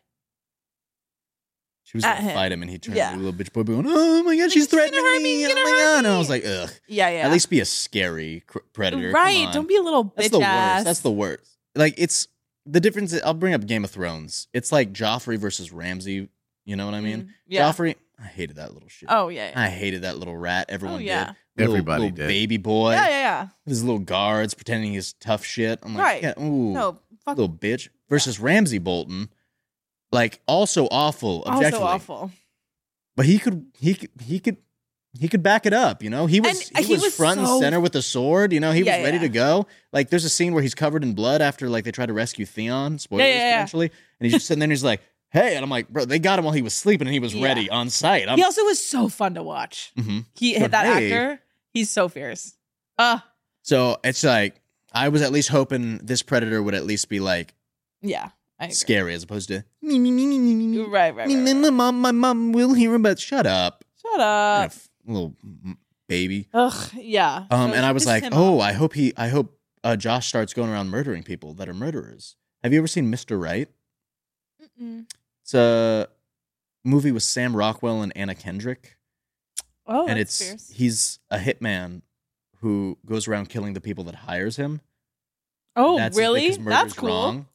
[SPEAKER 1] She was
[SPEAKER 3] At
[SPEAKER 1] gonna
[SPEAKER 3] him.
[SPEAKER 1] fight him, and he turned
[SPEAKER 3] Yeah.
[SPEAKER 1] into a little bitch boy, going, "Oh my god, she's
[SPEAKER 3] She's gonna
[SPEAKER 1] threatening
[SPEAKER 3] hurt
[SPEAKER 1] me!
[SPEAKER 3] me,
[SPEAKER 1] Oh
[SPEAKER 3] she's
[SPEAKER 1] my
[SPEAKER 3] gonna hurt
[SPEAKER 1] god!" And I
[SPEAKER 3] me.
[SPEAKER 1] was like, "Ugh."
[SPEAKER 3] yeah, yeah.
[SPEAKER 1] At least be a scary cr- predator. Come
[SPEAKER 3] right.
[SPEAKER 1] on.
[SPEAKER 3] Don't be a little bitch
[SPEAKER 1] That's the
[SPEAKER 3] ass.
[SPEAKER 1] worst. That's the worst. Like it's the difference. I'll bring up Game of Thrones. It's like Joffrey versus Ramsay. You know what I mean?
[SPEAKER 3] Mm, yeah.
[SPEAKER 1] Joffrey. I hated that little shit.
[SPEAKER 3] Oh yeah. Yeah.
[SPEAKER 1] I hated that little rat. Everyone
[SPEAKER 3] Oh, yeah.
[SPEAKER 1] did. Little-
[SPEAKER 2] Everybody
[SPEAKER 1] little
[SPEAKER 2] did.
[SPEAKER 1] Baby boy.
[SPEAKER 3] yeah, yeah, yeah.
[SPEAKER 1] With his little guards pretending he's tough shit. I'm like,
[SPEAKER 3] Right.
[SPEAKER 1] yeah, ooh,
[SPEAKER 3] No, fuck.
[SPEAKER 1] little bitch. Versus Ramsay Bolton. Like also awful.
[SPEAKER 3] Also
[SPEAKER 1] Objectively.
[SPEAKER 3] awful.
[SPEAKER 1] But he could he could he could he could back it up, you know? He was
[SPEAKER 3] And
[SPEAKER 1] he,
[SPEAKER 3] he
[SPEAKER 1] was,
[SPEAKER 3] was
[SPEAKER 1] front
[SPEAKER 3] so-
[SPEAKER 1] and center with the sword, you know, he
[SPEAKER 3] Yeah,
[SPEAKER 1] was ready
[SPEAKER 3] yeah.
[SPEAKER 1] to go. Like there's a scene where he's covered in blood after like they try to rescue Theon, spoilers
[SPEAKER 3] Yeah, yeah, yeah.
[SPEAKER 1] potentially. And he's just sitting there and he's like, hey, and I'm like, bro, they got him while he was sleeping and he was
[SPEAKER 3] Yeah.
[SPEAKER 1] ready on site. I'm
[SPEAKER 3] He also was so fun to watch.
[SPEAKER 1] Mhm.
[SPEAKER 3] He
[SPEAKER 1] But
[SPEAKER 3] that
[SPEAKER 1] hey.
[SPEAKER 3] actor. He's so fierce. Uh
[SPEAKER 1] So it's like I was at least hoping this predator would at least be like
[SPEAKER 3] yeah. I agree.
[SPEAKER 1] scary as opposed to me me me me me me me.
[SPEAKER 3] Right, right,
[SPEAKER 1] Me,
[SPEAKER 3] right,
[SPEAKER 1] me,
[SPEAKER 3] right.
[SPEAKER 1] my mom, my mom will hear about. Shut up,
[SPEAKER 3] Shut
[SPEAKER 1] You're a
[SPEAKER 3] up.
[SPEAKER 1] f- little mm, baby.
[SPEAKER 3] Ugh, yeah.
[SPEAKER 1] Um,
[SPEAKER 3] So
[SPEAKER 1] and I was
[SPEAKER 3] pissed
[SPEAKER 1] like,
[SPEAKER 3] him
[SPEAKER 1] oh,
[SPEAKER 3] off.
[SPEAKER 1] I hope he, I hope uh, Josh starts going around murdering people that are murderers. Have you ever seen Mister Right?
[SPEAKER 3] Mm-mm.
[SPEAKER 1] It's a movie with Sam Rockwell and Anna Kendrick,
[SPEAKER 3] Oh,
[SPEAKER 1] and
[SPEAKER 3] that's
[SPEAKER 1] it's
[SPEAKER 3] fierce.
[SPEAKER 1] he's a hitman who goes around killing the people that hires him.
[SPEAKER 3] Oh,
[SPEAKER 1] That's his
[SPEAKER 3] really?
[SPEAKER 1] biggest murder's
[SPEAKER 3] That's cool.
[SPEAKER 1] wrong.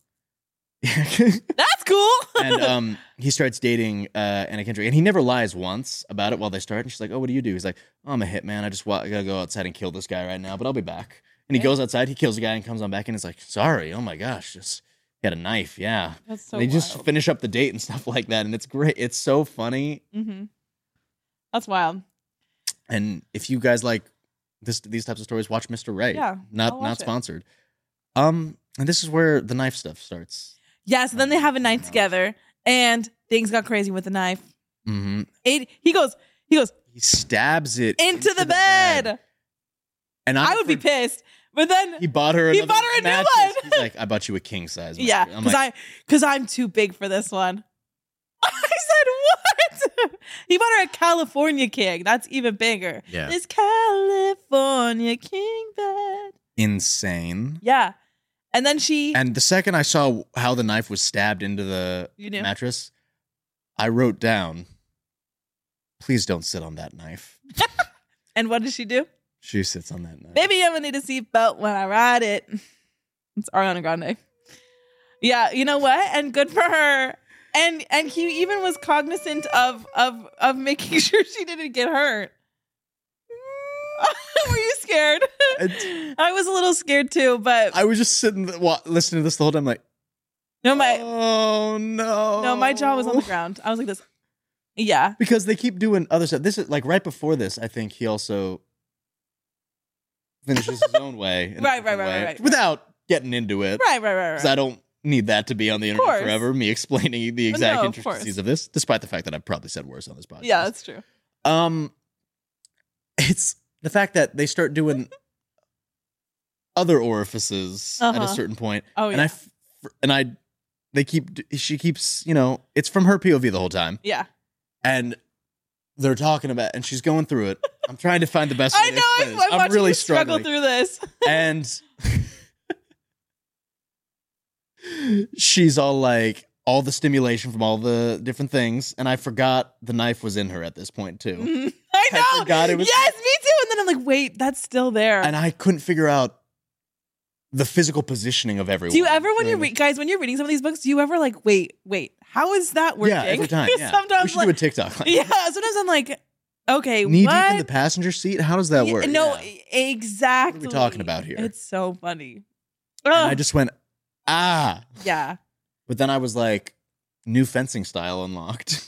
[SPEAKER 3] That's cool.
[SPEAKER 1] And um, he starts dating uh, Anna Kendrick, and he never lies once about it while they start. And she's like, "Oh, what do you do?" He's like, "Oh, I'm a hitman. I just wa- I gotta go outside and kill this guy right now, but I'll be back." And he
[SPEAKER 3] Yeah.
[SPEAKER 1] goes outside, he kills the guy, and comes on back, and is like, "Sorry, oh my gosh, just he had a knife, yeah."
[SPEAKER 3] That's so
[SPEAKER 1] and they just
[SPEAKER 3] wild.
[SPEAKER 1] finish up the date and stuff like that, and it's great. It's so funny.
[SPEAKER 3] Mm-hmm. That's wild.
[SPEAKER 1] And if you guys like this, these types of stories, watch Mister Right.
[SPEAKER 3] Yeah, I'll
[SPEAKER 1] not
[SPEAKER 3] watch
[SPEAKER 1] not
[SPEAKER 3] it.
[SPEAKER 1] sponsored. Um, and this is where the knife stuff starts.
[SPEAKER 3] Yeah, so then they have a night together and things got crazy with the knife.
[SPEAKER 1] Mm-hmm.
[SPEAKER 3] It, he goes, he goes
[SPEAKER 1] He stabs it
[SPEAKER 3] into, the, bed.
[SPEAKER 1] and
[SPEAKER 3] I would be
[SPEAKER 1] for-
[SPEAKER 3] pissed. But then
[SPEAKER 1] He bought her.
[SPEAKER 3] He
[SPEAKER 1] another
[SPEAKER 3] bought her a new
[SPEAKER 1] mattress.
[SPEAKER 3] one.
[SPEAKER 1] He's like, I bought you a king size.
[SPEAKER 3] yeah,
[SPEAKER 1] mattress." I'm
[SPEAKER 3] because
[SPEAKER 1] like,
[SPEAKER 3] I because I'm too big for this one. I said what? He bought her a California King. That's even bigger.
[SPEAKER 2] Yeah.
[SPEAKER 3] This California King bed.
[SPEAKER 1] insane.
[SPEAKER 3] Yeah. And then she
[SPEAKER 1] And the second I saw how the knife was stabbed into the
[SPEAKER 3] You knew?
[SPEAKER 1] mattress, I wrote down, please don't sit on that knife.
[SPEAKER 3] and what does she do?
[SPEAKER 1] She sits on that knife.
[SPEAKER 3] Baby, I'm gonna need a seatbelt when I ride it. It's Ariana Grande. Yeah, you know what? And good for her. And and he even was cognizant of of of making sure she didn't get hurt. Were you scared?
[SPEAKER 1] I,
[SPEAKER 3] I was a little scared too, but
[SPEAKER 1] I was just sitting, th- wa- listening to this the whole time, like,
[SPEAKER 3] no, my
[SPEAKER 1] oh no,
[SPEAKER 3] no, my jaw was on the ground. I was like this. Yeah,
[SPEAKER 1] because they keep doing other stuff. This is like right before this. I think he also finishes his own way, in a
[SPEAKER 3] Right, right,
[SPEAKER 1] different
[SPEAKER 3] right,
[SPEAKER 1] way,
[SPEAKER 3] right, right.
[SPEAKER 1] without getting into it.
[SPEAKER 3] right, right, right,
[SPEAKER 1] Because
[SPEAKER 3] right.
[SPEAKER 1] I don't need that to be on the internet
[SPEAKER 3] course.
[SPEAKER 1] forever. Me explaining the
[SPEAKER 3] But
[SPEAKER 1] exact
[SPEAKER 3] no, of
[SPEAKER 1] intricacies
[SPEAKER 3] course.
[SPEAKER 1] of this, despite the fact that I've probably said worse on this podcast.
[SPEAKER 3] Yeah, that's true.
[SPEAKER 1] Um, it's the fact that they start doing other orifices at
[SPEAKER 3] Uh-huh.
[SPEAKER 1] a certain point,
[SPEAKER 3] Oh
[SPEAKER 1] and
[SPEAKER 3] yeah,
[SPEAKER 1] I f- and I, they keep she keeps you know it's from her P O V the whole time,
[SPEAKER 3] yeah.
[SPEAKER 1] and they're talking about and she's going through it. I'm trying to find the best.
[SPEAKER 3] I
[SPEAKER 1] way to
[SPEAKER 3] know.
[SPEAKER 1] explain
[SPEAKER 3] I'm,
[SPEAKER 1] this.
[SPEAKER 3] I'm,
[SPEAKER 1] I'm
[SPEAKER 3] watching
[SPEAKER 1] really
[SPEAKER 3] you struggle
[SPEAKER 1] struggling,
[SPEAKER 3] through this.
[SPEAKER 1] and she's all like all the stimulation from all the different things, and I forgot the knife was in her at this point too.
[SPEAKER 3] Mhm. I know.
[SPEAKER 1] I forgot it was-
[SPEAKER 3] Yes, me too. And then I'm like, wait, that's still there.
[SPEAKER 1] And I couldn't figure out the physical positioning of everyone.
[SPEAKER 3] Do you ever, when you're
[SPEAKER 1] during
[SPEAKER 3] re- guys, when you're reading some of these books, do you ever like, wait, wait, how is that
[SPEAKER 1] the-
[SPEAKER 3] working?
[SPEAKER 1] Yeah, every time. Yeah.
[SPEAKER 3] sometimes,
[SPEAKER 1] we should
[SPEAKER 3] like,
[SPEAKER 1] do a TikTok. Like,
[SPEAKER 3] yeah, sometimes I'm like, okay,
[SPEAKER 1] knee
[SPEAKER 3] what?
[SPEAKER 1] deep in the passenger seat. How does that
[SPEAKER 3] Yeah,
[SPEAKER 1] work?
[SPEAKER 3] No,
[SPEAKER 1] Yeah.
[SPEAKER 3] exactly.
[SPEAKER 1] What are we talking about here?
[SPEAKER 3] It's so funny.
[SPEAKER 1] And
[SPEAKER 3] Ugh,
[SPEAKER 1] I just went ah,
[SPEAKER 3] yeah,
[SPEAKER 1] but then I was like, new fencing style unlocked.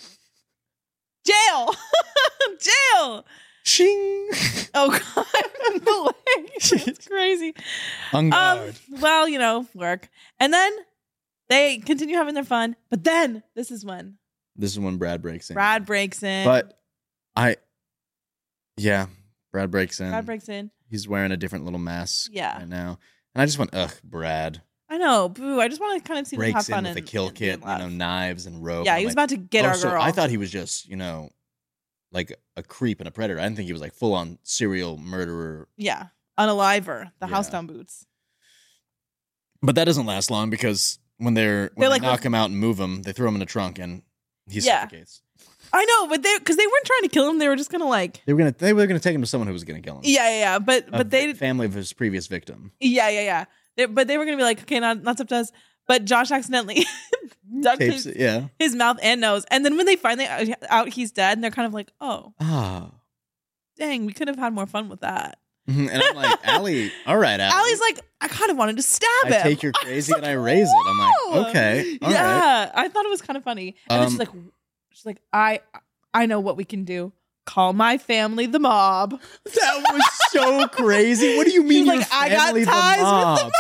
[SPEAKER 3] jail, jail.
[SPEAKER 1] Shing.
[SPEAKER 3] Oh god, no way. It's crazy.
[SPEAKER 1] On
[SPEAKER 3] Um,
[SPEAKER 1] guard.
[SPEAKER 3] well, you know, work, and then they continue having their fun. But then this is when
[SPEAKER 1] This is when Brad breaks in.
[SPEAKER 3] Brad breaks in.
[SPEAKER 1] But I, yeah, Brad breaks in.
[SPEAKER 3] Brad breaks in.
[SPEAKER 1] He's wearing a different little mask
[SPEAKER 3] Yeah.
[SPEAKER 1] right now. And I just went, ugh, Brad.
[SPEAKER 3] I know, boo. I just want to kind of see them have
[SPEAKER 1] Breaks in
[SPEAKER 3] fun
[SPEAKER 1] with a
[SPEAKER 3] and-
[SPEAKER 1] kill
[SPEAKER 3] and be
[SPEAKER 1] kit,
[SPEAKER 3] in
[SPEAKER 1] you
[SPEAKER 3] love.
[SPEAKER 1] know, knives and rope.
[SPEAKER 3] Yeah,
[SPEAKER 1] I'm
[SPEAKER 3] he was
[SPEAKER 1] like,
[SPEAKER 3] about to get
[SPEAKER 1] oh,
[SPEAKER 3] our
[SPEAKER 1] so
[SPEAKER 3] girl.
[SPEAKER 1] I thought he was just, you know, like a creep and a predator. I didn't think he was like full on serial murderer.
[SPEAKER 3] yeah, unaliver, the
[SPEAKER 1] Yeah.
[SPEAKER 3] house down boots.
[SPEAKER 1] But that doesn't last long because when they're when
[SPEAKER 3] They're
[SPEAKER 1] they
[SPEAKER 3] like-
[SPEAKER 1] knock him out and move him, they throw him in a trunk and he
[SPEAKER 3] Yeah.
[SPEAKER 1] suffocates.
[SPEAKER 3] I know, but they because they weren't trying to kill him. They were just gonna like,
[SPEAKER 1] They were gonna they were gonna take him to someone who was gonna kill him.
[SPEAKER 3] yeah, yeah, yeah. But
[SPEAKER 1] A
[SPEAKER 3] but they,
[SPEAKER 1] family of his previous victim.
[SPEAKER 3] yeah, yeah, yeah. They, but they were gonna be like, okay, not not up to us. But Josh accidentally ducked
[SPEAKER 1] Tapes
[SPEAKER 3] his,
[SPEAKER 1] it, yeah.
[SPEAKER 3] his mouth and nose, and then when they finally out, out he's dead, and they're kind of like, oh,
[SPEAKER 1] Ah.
[SPEAKER 3] dang, we could have had more fun with that.
[SPEAKER 1] Mhm. And I'm like, Allie, all right, Allie.
[SPEAKER 3] Allie's like, I kind of wanted to stab
[SPEAKER 1] I
[SPEAKER 3] him.
[SPEAKER 1] take your
[SPEAKER 3] I was
[SPEAKER 1] crazy and
[SPEAKER 3] like,
[SPEAKER 1] I raise it. I'm like,
[SPEAKER 3] "Whoa."
[SPEAKER 1] okay, all right.
[SPEAKER 3] yeah, I thought it was kind of funny. And then she's
[SPEAKER 1] Um,
[SPEAKER 3] like, she's like, I, I know what we can do. Call my family the mob.
[SPEAKER 1] That was so crazy. What do you mean
[SPEAKER 3] She's
[SPEAKER 1] your
[SPEAKER 3] like, I got
[SPEAKER 1] family the
[SPEAKER 3] ties with the
[SPEAKER 1] mob?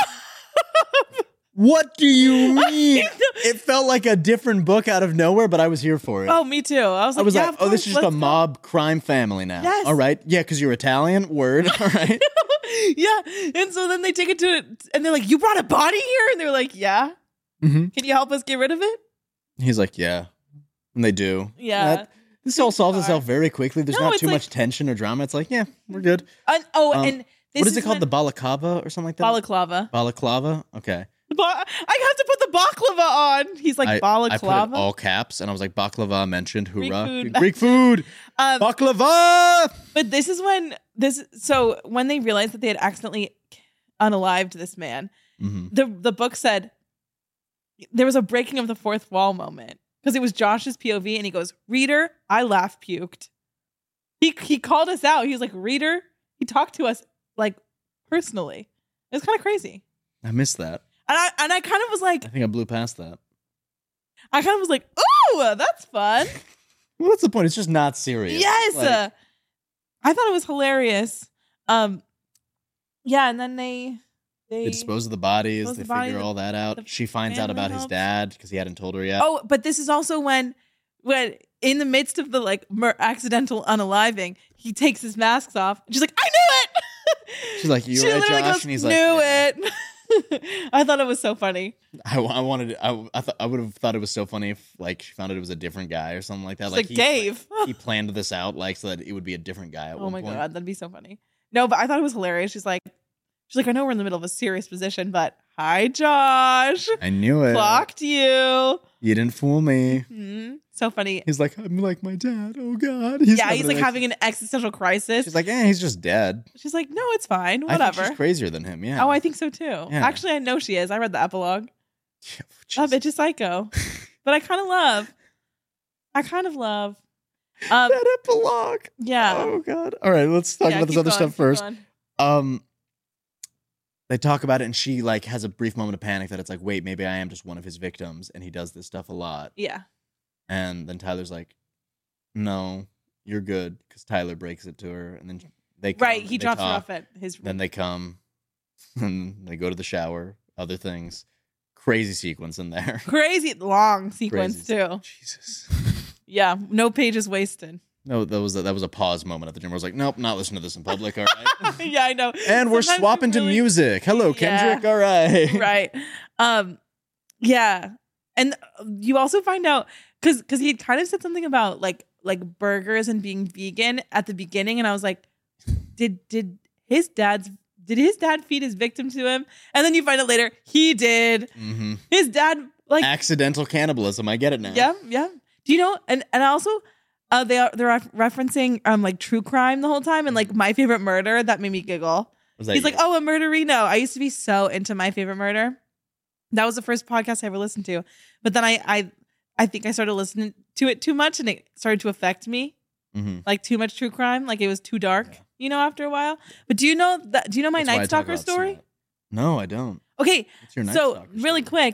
[SPEAKER 1] What do you mean? It felt like a different book out of nowhere, but I was here for it.
[SPEAKER 3] Oh, me too. I was
[SPEAKER 1] I
[SPEAKER 3] like,
[SPEAKER 1] was
[SPEAKER 3] yeah,
[SPEAKER 1] like,
[SPEAKER 3] of
[SPEAKER 1] oh, this
[SPEAKER 3] course,
[SPEAKER 1] is just a
[SPEAKER 3] let's go.
[SPEAKER 1] mob crime family now.
[SPEAKER 3] Yes.
[SPEAKER 1] All right. Yeah, because you're Italian. Word. All right.
[SPEAKER 3] Yeah, and so then they take it to, and they're like, you brought a body here, and they're like, yeah.
[SPEAKER 1] hmm
[SPEAKER 3] Can you help us get rid of it?
[SPEAKER 1] He's like, yeah. And they do.
[SPEAKER 3] Yeah.
[SPEAKER 1] That- this all solves
[SPEAKER 3] Bizarre.
[SPEAKER 1] itself very quickly. There's
[SPEAKER 3] No,
[SPEAKER 1] not
[SPEAKER 3] it's
[SPEAKER 1] too
[SPEAKER 3] like-
[SPEAKER 1] much tension or drama. It's like, yeah, we're good.
[SPEAKER 3] And, oh,
[SPEAKER 1] Um,
[SPEAKER 3] and this
[SPEAKER 1] What is it called?
[SPEAKER 3] when-
[SPEAKER 1] The balaclava or something like that?
[SPEAKER 3] balaclava.
[SPEAKER 1] Balaclava? Okay.
[SPEAKER 3] Ba- I have to put the baklava on. He's like
[SPEAKER 1] I, I
[SPEAKER 3] balaclava.
[SPEAKER 1] put it all caps and I was like, baklava mentioned.
[SPEAKER 3] Greek
[SPEAKER 1] Hoorah.
[SPEAKER 3] food.
[SPEAKER 1] Greek food.
[SPEAKER 3] um,
[SPEAKER 1] Baklava.
[SPEAKER 3] But this is when this. So when they realized that they had accidentally unalived this man,
[SPEAKER 1] hmm
[SPEAKER 3] the the book said there was a breaking of the fourth wall moment because it was Josh's P O V, and he goes, "Reader, I laugh puked." He he called us out. He was like, "Reader." He talked to us like personally. It was kind of crazy,
[SPEAKER 1] I missed that.
[SPEAKER 3] and I and I kind of was like,
[SPEAKER 1] I think I blew past that.
[SPEAKER 3] I kind of was like, "Ooh, that's fun."
[SPEAKER 1] Well, what's the point? It's just not serious.
[SPEAKER 3] Yes.
[SPEAKER 1] Like,
[SPEAKER 3] uh, I thought it was hilarious. Um, yeah, and then they they,
[SPEAKER 1] they dispose of the bodies.
[SPEAKER 3] dispose
[SPEAKER 1] They
[SPEAKER 3] of the body,
[SPEAKER 1] figure
[SPEAKER 3] the-
[SPEAKER 1] all that out.
[SPEAKER 3] the
[SPEAKER 1] She finds out
[SPEAKER 3] family
[SPEAKER 1] about his
[SPEAKER 3] helps.
[SPEAKER 1] dad because he hadn't told her yet.
[SPEAKER 3] Oh, but this is also when when in the midst of the like mur- accidental unaliving, he takes his masks off. And she's like, "I knew it."
[SPEAKER 1] She's like, "You
[SPEAKER 3] She
[SPEAKER 1] right,
[SPEAKER 3] literally
[SPEAKER 1] Josh?"
[SPEAKER 3] goes,
[SPEAKER 1] And he's like,
[SPEAKER 3] "Knew
[SPEAKER 1] "Yeah."
[SPEAKER 3] it." I thought it was so funny.
[SPEAKER 1] I, I wanted. I I, th- I would have thought it was so funny if like she found out it was a different guy or something like that.
[SPEAKER 3] She's like,
[SPEAKER 1] he,
[SPEAKER 3] Dave.
[SPEAKER 1] he planned this out like so that it would be a different guy. At
[SPEAKER 3] Oh
[SPEAKER 1] one
[SPEAKER 3] my
[SPEAKER 1] point.
[SPEAKER 3] god, that'd be so funny. No, but I thought it was hilarious. She's like, she's like, I know we're in the middle of a serious position, but hi, Josh.
[SPEAKER 1] I knew it.
[SPEAKER 3] Clocked you.
[SPEAKER 1] You didn't fool me.
[SPEAKER 3] Mm-hmm. So funny.
[SPEAKER 1] He's like, I'm like my dad. Oh God. He's
[SPEAKER 3] Yeah, he's like
[SPEAKER 1] an
[SPEAKER 3] having an existential crisis.
[SPEAKER 1] She's like, eh, he's just dead.
[SPEAKER 3] She's like, no, it's fine.
[SPEAKER 1] I think
[SPEAKER 3] Whatever.
[SPEAKER 1] she's crazier than him. Yeah.
[SPEAKER 3] Oh, I think so too. Actually, I know she is. I read the epilogue.
[SPEAKER 1] Yeah,
[SPEAKER 3] That bitch is psycho. But I kind of love. I kind of love. Um,
[SPEAKER 1] that epilogue.
[SPEAKER 3] Yeah.
[SPEAKER 1] Oh God. All right, let's talk
[SPEAKER 3] Yeah,
[SPEAKER 1] about this
[SPEAKER 3] keep
[SPEAKER 1] other
[SPEAKER 3] going,
[SPEAKER 1] stuff
[SPEAKER 3] keep
[SPEAKER 1] first.
[SPEAKER 3] going.
[SPEAKER 1] Um, they talk about it, and she like has a brief moment of panic that it's like, wait, maybe I am just one of his victims, and he does this stuff a lot.
[SPEAKER 3] Yeah.
[SPEAKER 1] And then Tyler's like, no, you're good, because Tyler breaks it to her, and then they come,
[SPEAKER 3] Right. He
[SPEAKER 1] they
[SPEAKER 3] drops her
[SPEAKER 1] talk,
[SPEAKER 3] off at his room.
[SPEAKER 1] Then they come, and they go to the shower. Other things, crazy sequence in there.
[SPEAKER 3] Crazy long sequence
[SPEAKER 1] Crazy.
[SPEAKER 3] too.
[SPEAKER 1] Jesus.
[SPEAKER 3] Yeah. No pages wasted.
[SPEAKER 1] No, that was a, that was a pause moment at the gym. Where I was like, nope, not listening to this in public. All right.
[SPEAKER 3] Yeah, I know.
[SPEAKER 1] And we're
[SPEAKER 3] Sometimes
[SPEAKER 1] swapping
[SPEAKER 3] we
[SPEAKER 1] to
[SPEAKER 3] really-
[SPEAKER 1] music. Hello,
[SPEAKER 3] Yeah.
[SPEAKER 1] Kendrick. All right.
[SPEAKER 3] Right. Um, yeah. And you also find out because because he had kind of said something about like like burgers and being vegan at the beginning, and I was like, did did his dad's did his dad feed his victim to him? And then you find out later he did.
[SPEAKER 1] Mm-hmm.
[SPEAKER 3] His dad like
[SPEAKER 1] Accidental cannibalism. I get it now.
[SPEAKER 3] yeah yeah. Do you know? And and also. Uh, they are they're ref- referencing um like true crime the whole time and like My Favorite Murder. That made me giggle.
[SPEAKER 1] Was that
[SPEAKER 3] He's
[SPEAKER 1] you?
[SPEAKER 3] like, oh, a murderino. I used to be so into My Favorite Murder. That was the first podcast I ever listened to. But then I I I think I started listening to it too much and it started to affect me.
[SPEAKER 1] Mm-hmm.
[SPEAKER 3] Like too much true crime. Like it was too dark, yeah. you know, after a while. But do you know that do you know my
[SPEAKER 1] That's why I
[SPEAKER 3] Night
[SPEAKER 1] talk
[SPEAKER 3] Stalker
[SPEAKER 1] about
[SPEAKER 3] story?
[SPEAKER 1] Snap. No, I don't.
[SPEAKER 3] Okay.
[SPEAKER 1] What's your Night
[SPEAKER 3] So
[SPEAKER 1] Stalker
[SPEAKER 3] really
[SPEAKER 1] story?
[SPEAKER 3] quick.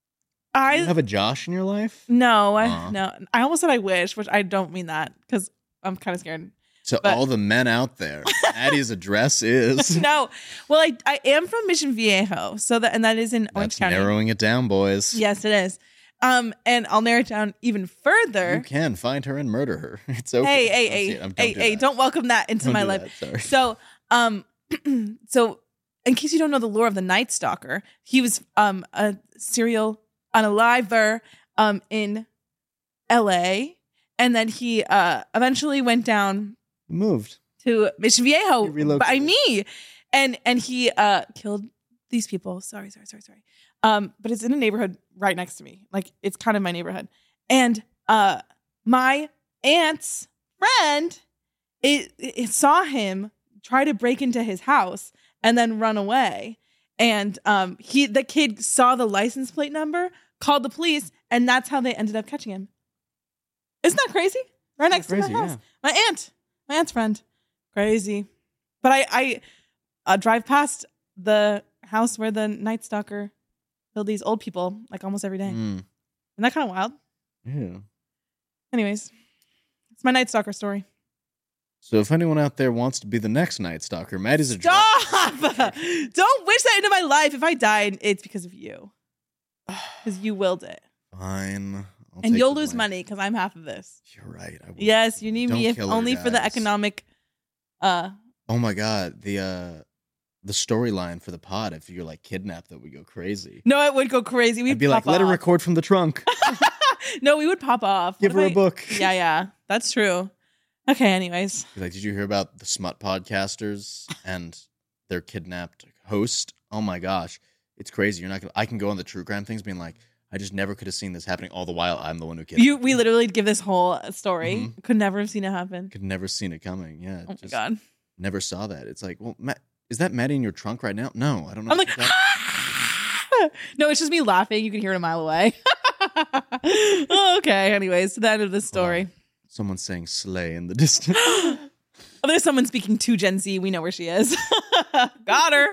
[SPEAKER 3] I
[SPEAKER 1] you have a Josh in your life?
[SPEAKER 3] No, I
[SPEAKER 1] Aw.
[SPEAKER 3] no. I almost said I wish, which I don't mean that because I'm kind of scared.
[SPEAKER 1] So
[SPEAKER 3] But-
[SPEAKER 1] all the men out there, Maddie's address is.
[SPEAKER 3] No. Well, I I am from Mission Viejo, so that and that is in Orange
[SPEAKER 1] That's
[SPEAKER 3] County.
[SPEAKER 1] narrowing it down, boys.
[SPEAKER 3] Yes, it is. Um, and I'll narrow it down even further.
[SPEAKER 1] You can find her and murder her. It's okay.
[SPEAKER 3] Hey, hey,
[SPEAKER 1] Don't see
[SPEAKER 3] hey,
[SPEAKER 1] it. Um,
[SPEAKER 3] hey,
[SPEAKER 1] do
[SPEAKER 3] hey!
[SPEAKER 1] that.
[SPEAKER 3] Don't welcome that into
[SPEAKER 1] Don't
[SPEAKER 3] my
[SPEAKER 1] do
[SPEAKER 3] life.
[SPEAKER 1] that. Sorry.
[SPEAKER 3] So, um, so in case you don't know the lore of the Night Stalker, he was um a serial unaliver um in L A, and then he uh eventually went down
[SPEAKER 1] You moved.
[SPEAKER 3] to Mission Viejo
[SPEAKER 1] You relocated.
[SPEAKER 3] by me, and and he uh killed these people. Sorry, sorry, sorry, sorry. Um, but it's in a neighborhood right next to me. Like it's kind of my neighborhood, and uh, my aunt's friend it, it saw him try to break into his house and then run away. And um, he the kid saw the license plate number, called the police, and that's how they ended up catching him. Isn't that crazy? Right next
[SPEAKER 1] Crazy,
[SPEAKER 3] to my house.
[SPEAKER 1] yeah.
[SPEAKER 3] My aunt, my aunt's friend, crazy. But I I uh, drive past the house where the Night Stalker killed these old people like almost every day.
[SPEAKER 1] Mm.
[SPEAKER 3] Isn't that kind of wild?
[SPEAKER 1] Yeah.
[SPEAKER 3] Anyways, it's my Night Stalker story.
[SPEAKER 1] So if anyone out there wants to be the next Night Stalker, Maddie's a
[SPEAKER 3] Stop! Don't wish that into my life. If I died, it's because of you. Because you willed it.
[SPEAKER 1] Fine. I'll
[SPEAKER 3] And
[SPEAKER 1] take
[SPEAKER 3] you'll
[SPEAKER 1] the
[SPEAKER 3] lose
[SPEAKER 1] blame.
[SPEAKER 3] money because I'm half of this.
[SPEAKER 1] You're right. I will.
[SPEAKER 3] Yes, you need
[SPEAKER 1] Don't
[SPEAKER 3] me if
[SPEAKER 1] kill her,
[SPEAKER 3] only for the
[SPEAKER 1] guys.
[SPEAKER 3] economic. Uh,
[SPEAKER 1] Oh my god, the uh the storyline for the pod, if you're like kidnapped, that would go crazy.
[SPEAKER 3] no, it would go crazy. We'd
[SPEAKER 1] I'd be
[SPEAKER 3] pop
[SPEAKER 1] like, let her
[SPEAKER 3] off.
[SPEAKER 1] record from the trunk.
[SPEAKER 3] No, we would pop off.
[SPEAKER 1] Give
[SPEAKER 3] What
[SPEAKER 1] her
[SPEAKER 3] if
[SPEAKER 1] a book.
[SPEAKER 3] I- Yeah, yeah, that's true. Okay, anyways.
[SPEAKER 1] Be like, did you hear about the smut podcasters and their kidnapped host? Oh my gosh, it's crazy. You're not gonna. I can go on the true crime things, being like, I just never could have seen this happening. All the while, I'm the one who kidnapped.
[SPEAKER 3] You, we literally give this whole story.
[SPEAKER 1] Mhm.
[SPEAKER 3] Could never have seen it happen.
[SPEAKER 1] Could never seen it coming. Yeah.
[SPEAKER 3] Oh my
[SPEAKER 1] just
[SPEAKER 3] god.
[SPEAKER 1] Never saw that. It's like, well, Matt, is that Maddie in your trunk right now? No, I don't know.
[SPEAKER 3] I'm like,
[SPEAKER 1] Is that-
[SPEAKER 3] no, it's just me laughing. You can hear it a mile away. Oh, okay. Anyways, to the end of the story.
[SPEAKER 1] someone's saying slay in the distance.
[SPEAKER 3] Oh, there's someone speaking to Gen Z. We know where she is. Got her.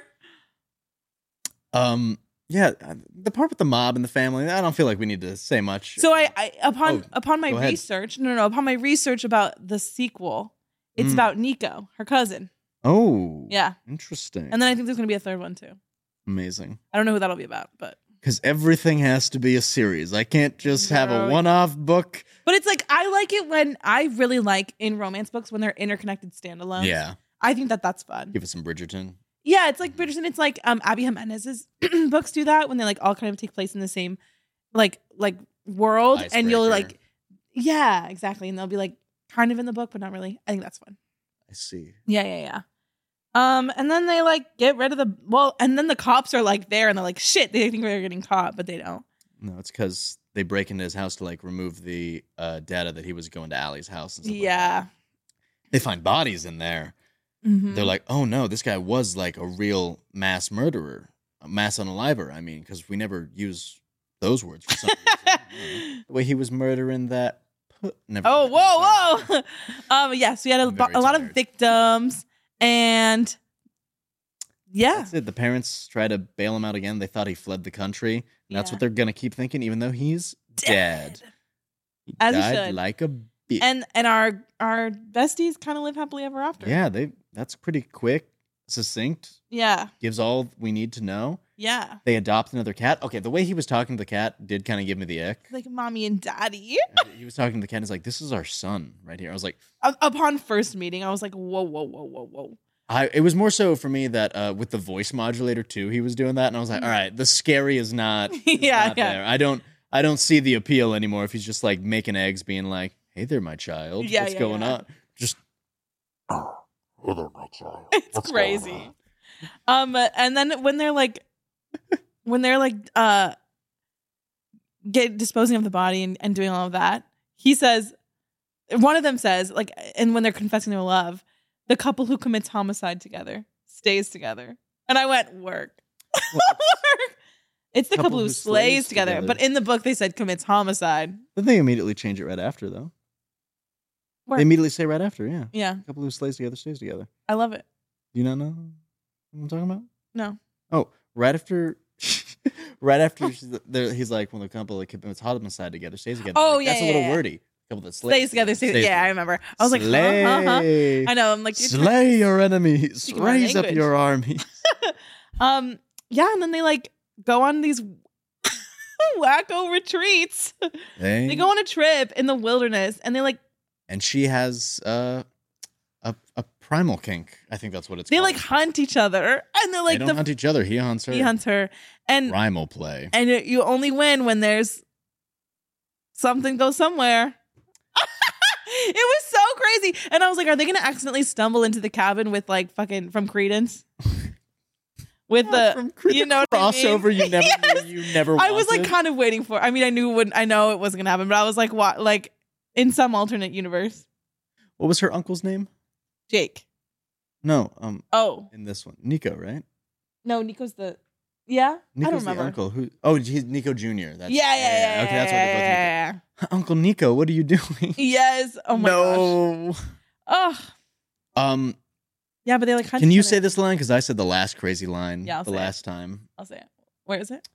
[SPEAKER 1] Um, yeah, the part with the mob and the family, I don't feel like we need to say much.
[SPEAKER 3] So I, I upon
[SPEAKER 1] Oh,
[SPEAKER 3] upon my
[SPEAKER 1] go ahead.
[SPEAKER 3] research, no, no, no, upon my research about the sequel, it's
[SPEAKER 1] Mm.
[SPEAKER 3] about Nico, her cousin.
[SPEAKER 1] Oh,
[SPEAKER 3] Yeah.
[SPEAKER 1] interesting.
[SPEAKER 3] And then I think there's going to be a third one too.
[SPEAKER 1] Amazing.
[SPEAKER 3] I don't know who that'll be about, but
[SPEAKER 1] Because everything has to be a series. I can't just have a
[SPEAKER 3] No.
[SPEAKER 1] one-off book.
[SPEAKER 3] but it's like I like it when I really like in romance books when they're interconnected standalones.
[SPEAKER 1] Yeah,
[SPEAKER 3] I think that that's fun.
[SPEAKER 1] give us some Bridgerton.
[SPEAKER 3] Yeah, it's like Bridgerton. It's like um Abby Jimenez's books do that when they like all kind of take place in the same like like world, and you'll
[SPEAKER 1] Icebreaker.
[SPEAKER 3] like yeah, exactly, and they'll be like kind of in the book, but not really. I think that's fun.
[SPEAKER 1] I see.
[SPEAKER 3] Yeah, yeah, yeah. Um, and then they like get rid of the well, and then the cops are like there, and they're like, "Shit!" They think they're getting caught, but they don't.
[SPEAKER 1] No, it's because they break into his house to like remove the uh, data that he was going to Allie's house. And stuff like
[SPEAKER 3] Yeah.
[SPEAKER 1] that. They find bodies in there.
[SPEAKER 3] Mhm.
[SPEAKER 1] They're like, "Oh no, this guy was like a real mass murderer, a mass unaliver." I mean, because we never use those words for some reason. The way he was murdering that. Pu- never.
[SPEAKER 3] Oh,
[SPEAKER 1] mind.
[SPEAKER 3] whoa,
[SPEAKER 1] Sorry.
[SPEAKER 3] whoa. um, yes, we had a,
[SPEAKER 1] I'm very
[SPEAKER 3] a lot of
[SPEAKER 1] tired.
[SPEAKER 3] victims, and yeah,
[SPEAKER 1] That's it. The parents try to bail him out again. They thought he fled the country. And that's
[SPEAKER 3] Yeah.
[SPEAKER 1] what they're gonna keep thinking, even though he's dead. He
[SPEAKER 3] As he
[SPEAKER 1] died
[SPEAKER 3] should.
[SPEAKER 1] like a bitch.
[SPEAKER 3] and and our our besties kind of live happily ever after.
[SPEAKER 1] Yeah, they. That's pretty quick, succinct.
[SPEAKER 3] yeah,
[SPEAKER 1] Gives all we need to know.
[SPEAKER 3] yeah.
[SPEAKER 1] They adopt another cat. Okay, the way he was talking to the cat did kind of give me the ick.
[SPEAKER 3] Like mommy and daddy.
[SPEAKER 1] He was talking to the cat. And he's like, "This is our son right here." I was like,
[SPEAKER 3] U- Upon first meeting, I was like, whoa, whoa, whoa, whoa, whoa.
[SPEAKER 1] I. It was more so for me that uh, with the voice modulator too, he was doing that, and I was like, "All right, the scary is not, is
[SPEAKER 3] Yeah,
[SPEAKER 1] not
[SPEAKER 3] yeah.
[SPEAKER 1] there. I don't, I don't see the appeal anymore if he's just like making eggs, being like, "Hey there, my child,
[SPEAKER 3] Yeah,
[SPEAKER 1] what's
[SPEAKER 3] yeah,
[SPEAKER 1] going
[SPEAKER 3] yeah.
[SPEAKER 1] on?" Just, "Oh, hey there, my child,
[SPEAKER 3] It's
[SPEAKER 1] what's going
[SPEAKER 3] crazy.
[SPEAKER 1] on?"
[SPEAKER 3] Um, and then when they're like, when they're like, uh, get disposing of the body and, and doing all of that, he says, one of them says, like, and when they're confessing their love, the couple who commits homicide together stays together, and I went work. Work. It's the couple, who, slays, together.
[SPEAKER 1] together.
[SPEAKER 3] But in the book they said commits homicide.
[SPEAKER 1] Then they immediately change it right after, though.
[SPEAKER 3] Work.
[SPEAKER 1] They immediately say right after, yeah.
[SPEAKER 3] Yeah,
[SPEAKER 1] A couple who slays together stays together.
[SPEAKER 3] I love it.
[SPEAKER 1] Do you not know what I'm talking about?
[SPEAKER 3] No.
[SPEAKER 1] Oh, right after, right after she's there, he's like, when the couple that commits homicide together stays together.
[SPEAKER 3] Oh,
[SPEAKER 1] Like,
[SPEAKER 3] yeah,
[SPEAKER 1] that's
[SPEAKER 3] yeah,
[SPEAKER 1] a little
[SPEAKER 3] yeah.
[SPEAKER 1] wordy. Couple that slays,
[SPEAKER 3] Stays together. Stays, yeah, I remember. I was like, huh,
[SPEAKER 1] slay,
[SPEAKER 3] huh, huh. I know. I'm like, you're trying-
[SPEAKER 1] slay your enemies,
[SPEAKER 3] Speaking my
[SPEAKER 1] raise up
[SPEAKER 3] language.
[SPEAKER 1] your armies.
[SPEAKER 3] Um, yeah, and then they like go on these wacko retreats.
[SPEAKER 1] They-
[SPEAKER 3] They go on a trip in the wilderness, and they like
[SPEAKER 1] and she has uh, a a primal kink. I think that's what it's
[SPEAKER 3] they
[SPEAKER 1] called.
[SPEAKER 3] like hunt each other, and they're like
[SPEAKER 1] they don't
[SPEAKER 3] the
[SPEAKER 1] hunt each other. He hunts her.
[SPEAKER 3] he hunts her, and
[SPEAKER 1] Primal play.
[SPEAKER 3] and it- you only win when there's something goes somewhere. It was so crazy, and I was like, are they gonna accidentally stumble into the cabin with like fucking from Credence? With the
[SPEAKER 1] From Creed
[SPEAKER 3] you know what I mean?
[SPEAKER 1] crossover you never
[SPEAKER 3] Yes.
[SPEAKER 1] knew, you never
[SPEAKER 3] I was like
[SPEAKER 1] wanted.
[SPEAKER 3] kind of waiting for. I mean, I knew when I know it wasn't gonna happen, but I was like, what? Like in some alternate universe,
[SPEAKER 1] What was her uncle's name?
[SPEAKER 3] Jake.
[SPEAKER 1] No, um,
[SPEAKER 3] Oh
[SPEAKER 1] in this one, Nico, right?
[SPEAKER 3] no, Nico's the yeah.
[SPEAKER 1] Nico's
[SPEAKER 3] I don't
[SPEAKER 1] the
[SPEAKER 3] remember.
[SPEAKER 1] uncle. Who? Oh, he's Nico Junior That's,
[SPEAKER 3] Yeah, yeah, yeah.
[SPEAKER 1] Okay, that's what
[SPEAKER 3] yeah,
[SPEAKER 1] it was.
[SPEAKER 3] yeah, yeah,
[SPEAKER 1] Uncle Nico, what are you doing?
[SPEAKER 3] yeah. Yes. Oh my gosh.
[SPEAKER 1] no.
[SPEAKER 3] Oh
[SPEAKER 1] Um,
[SPEAKER 3] yeah, but they like. hunt
[SPEAKER 1] can
[SPEAKER 3] each
[SPEAKER 1] you
[SPEAKER 3] other.
[SPEAKER 1] say this line? Because I said the last crazy line
[SPEAKER 3] Yeah, I'll
[SPEAKER 1] the
[SPEAKER 3] say it.
[SPEAKER 1] last time.
[SPEAKER 3] I'll say it. Where is it?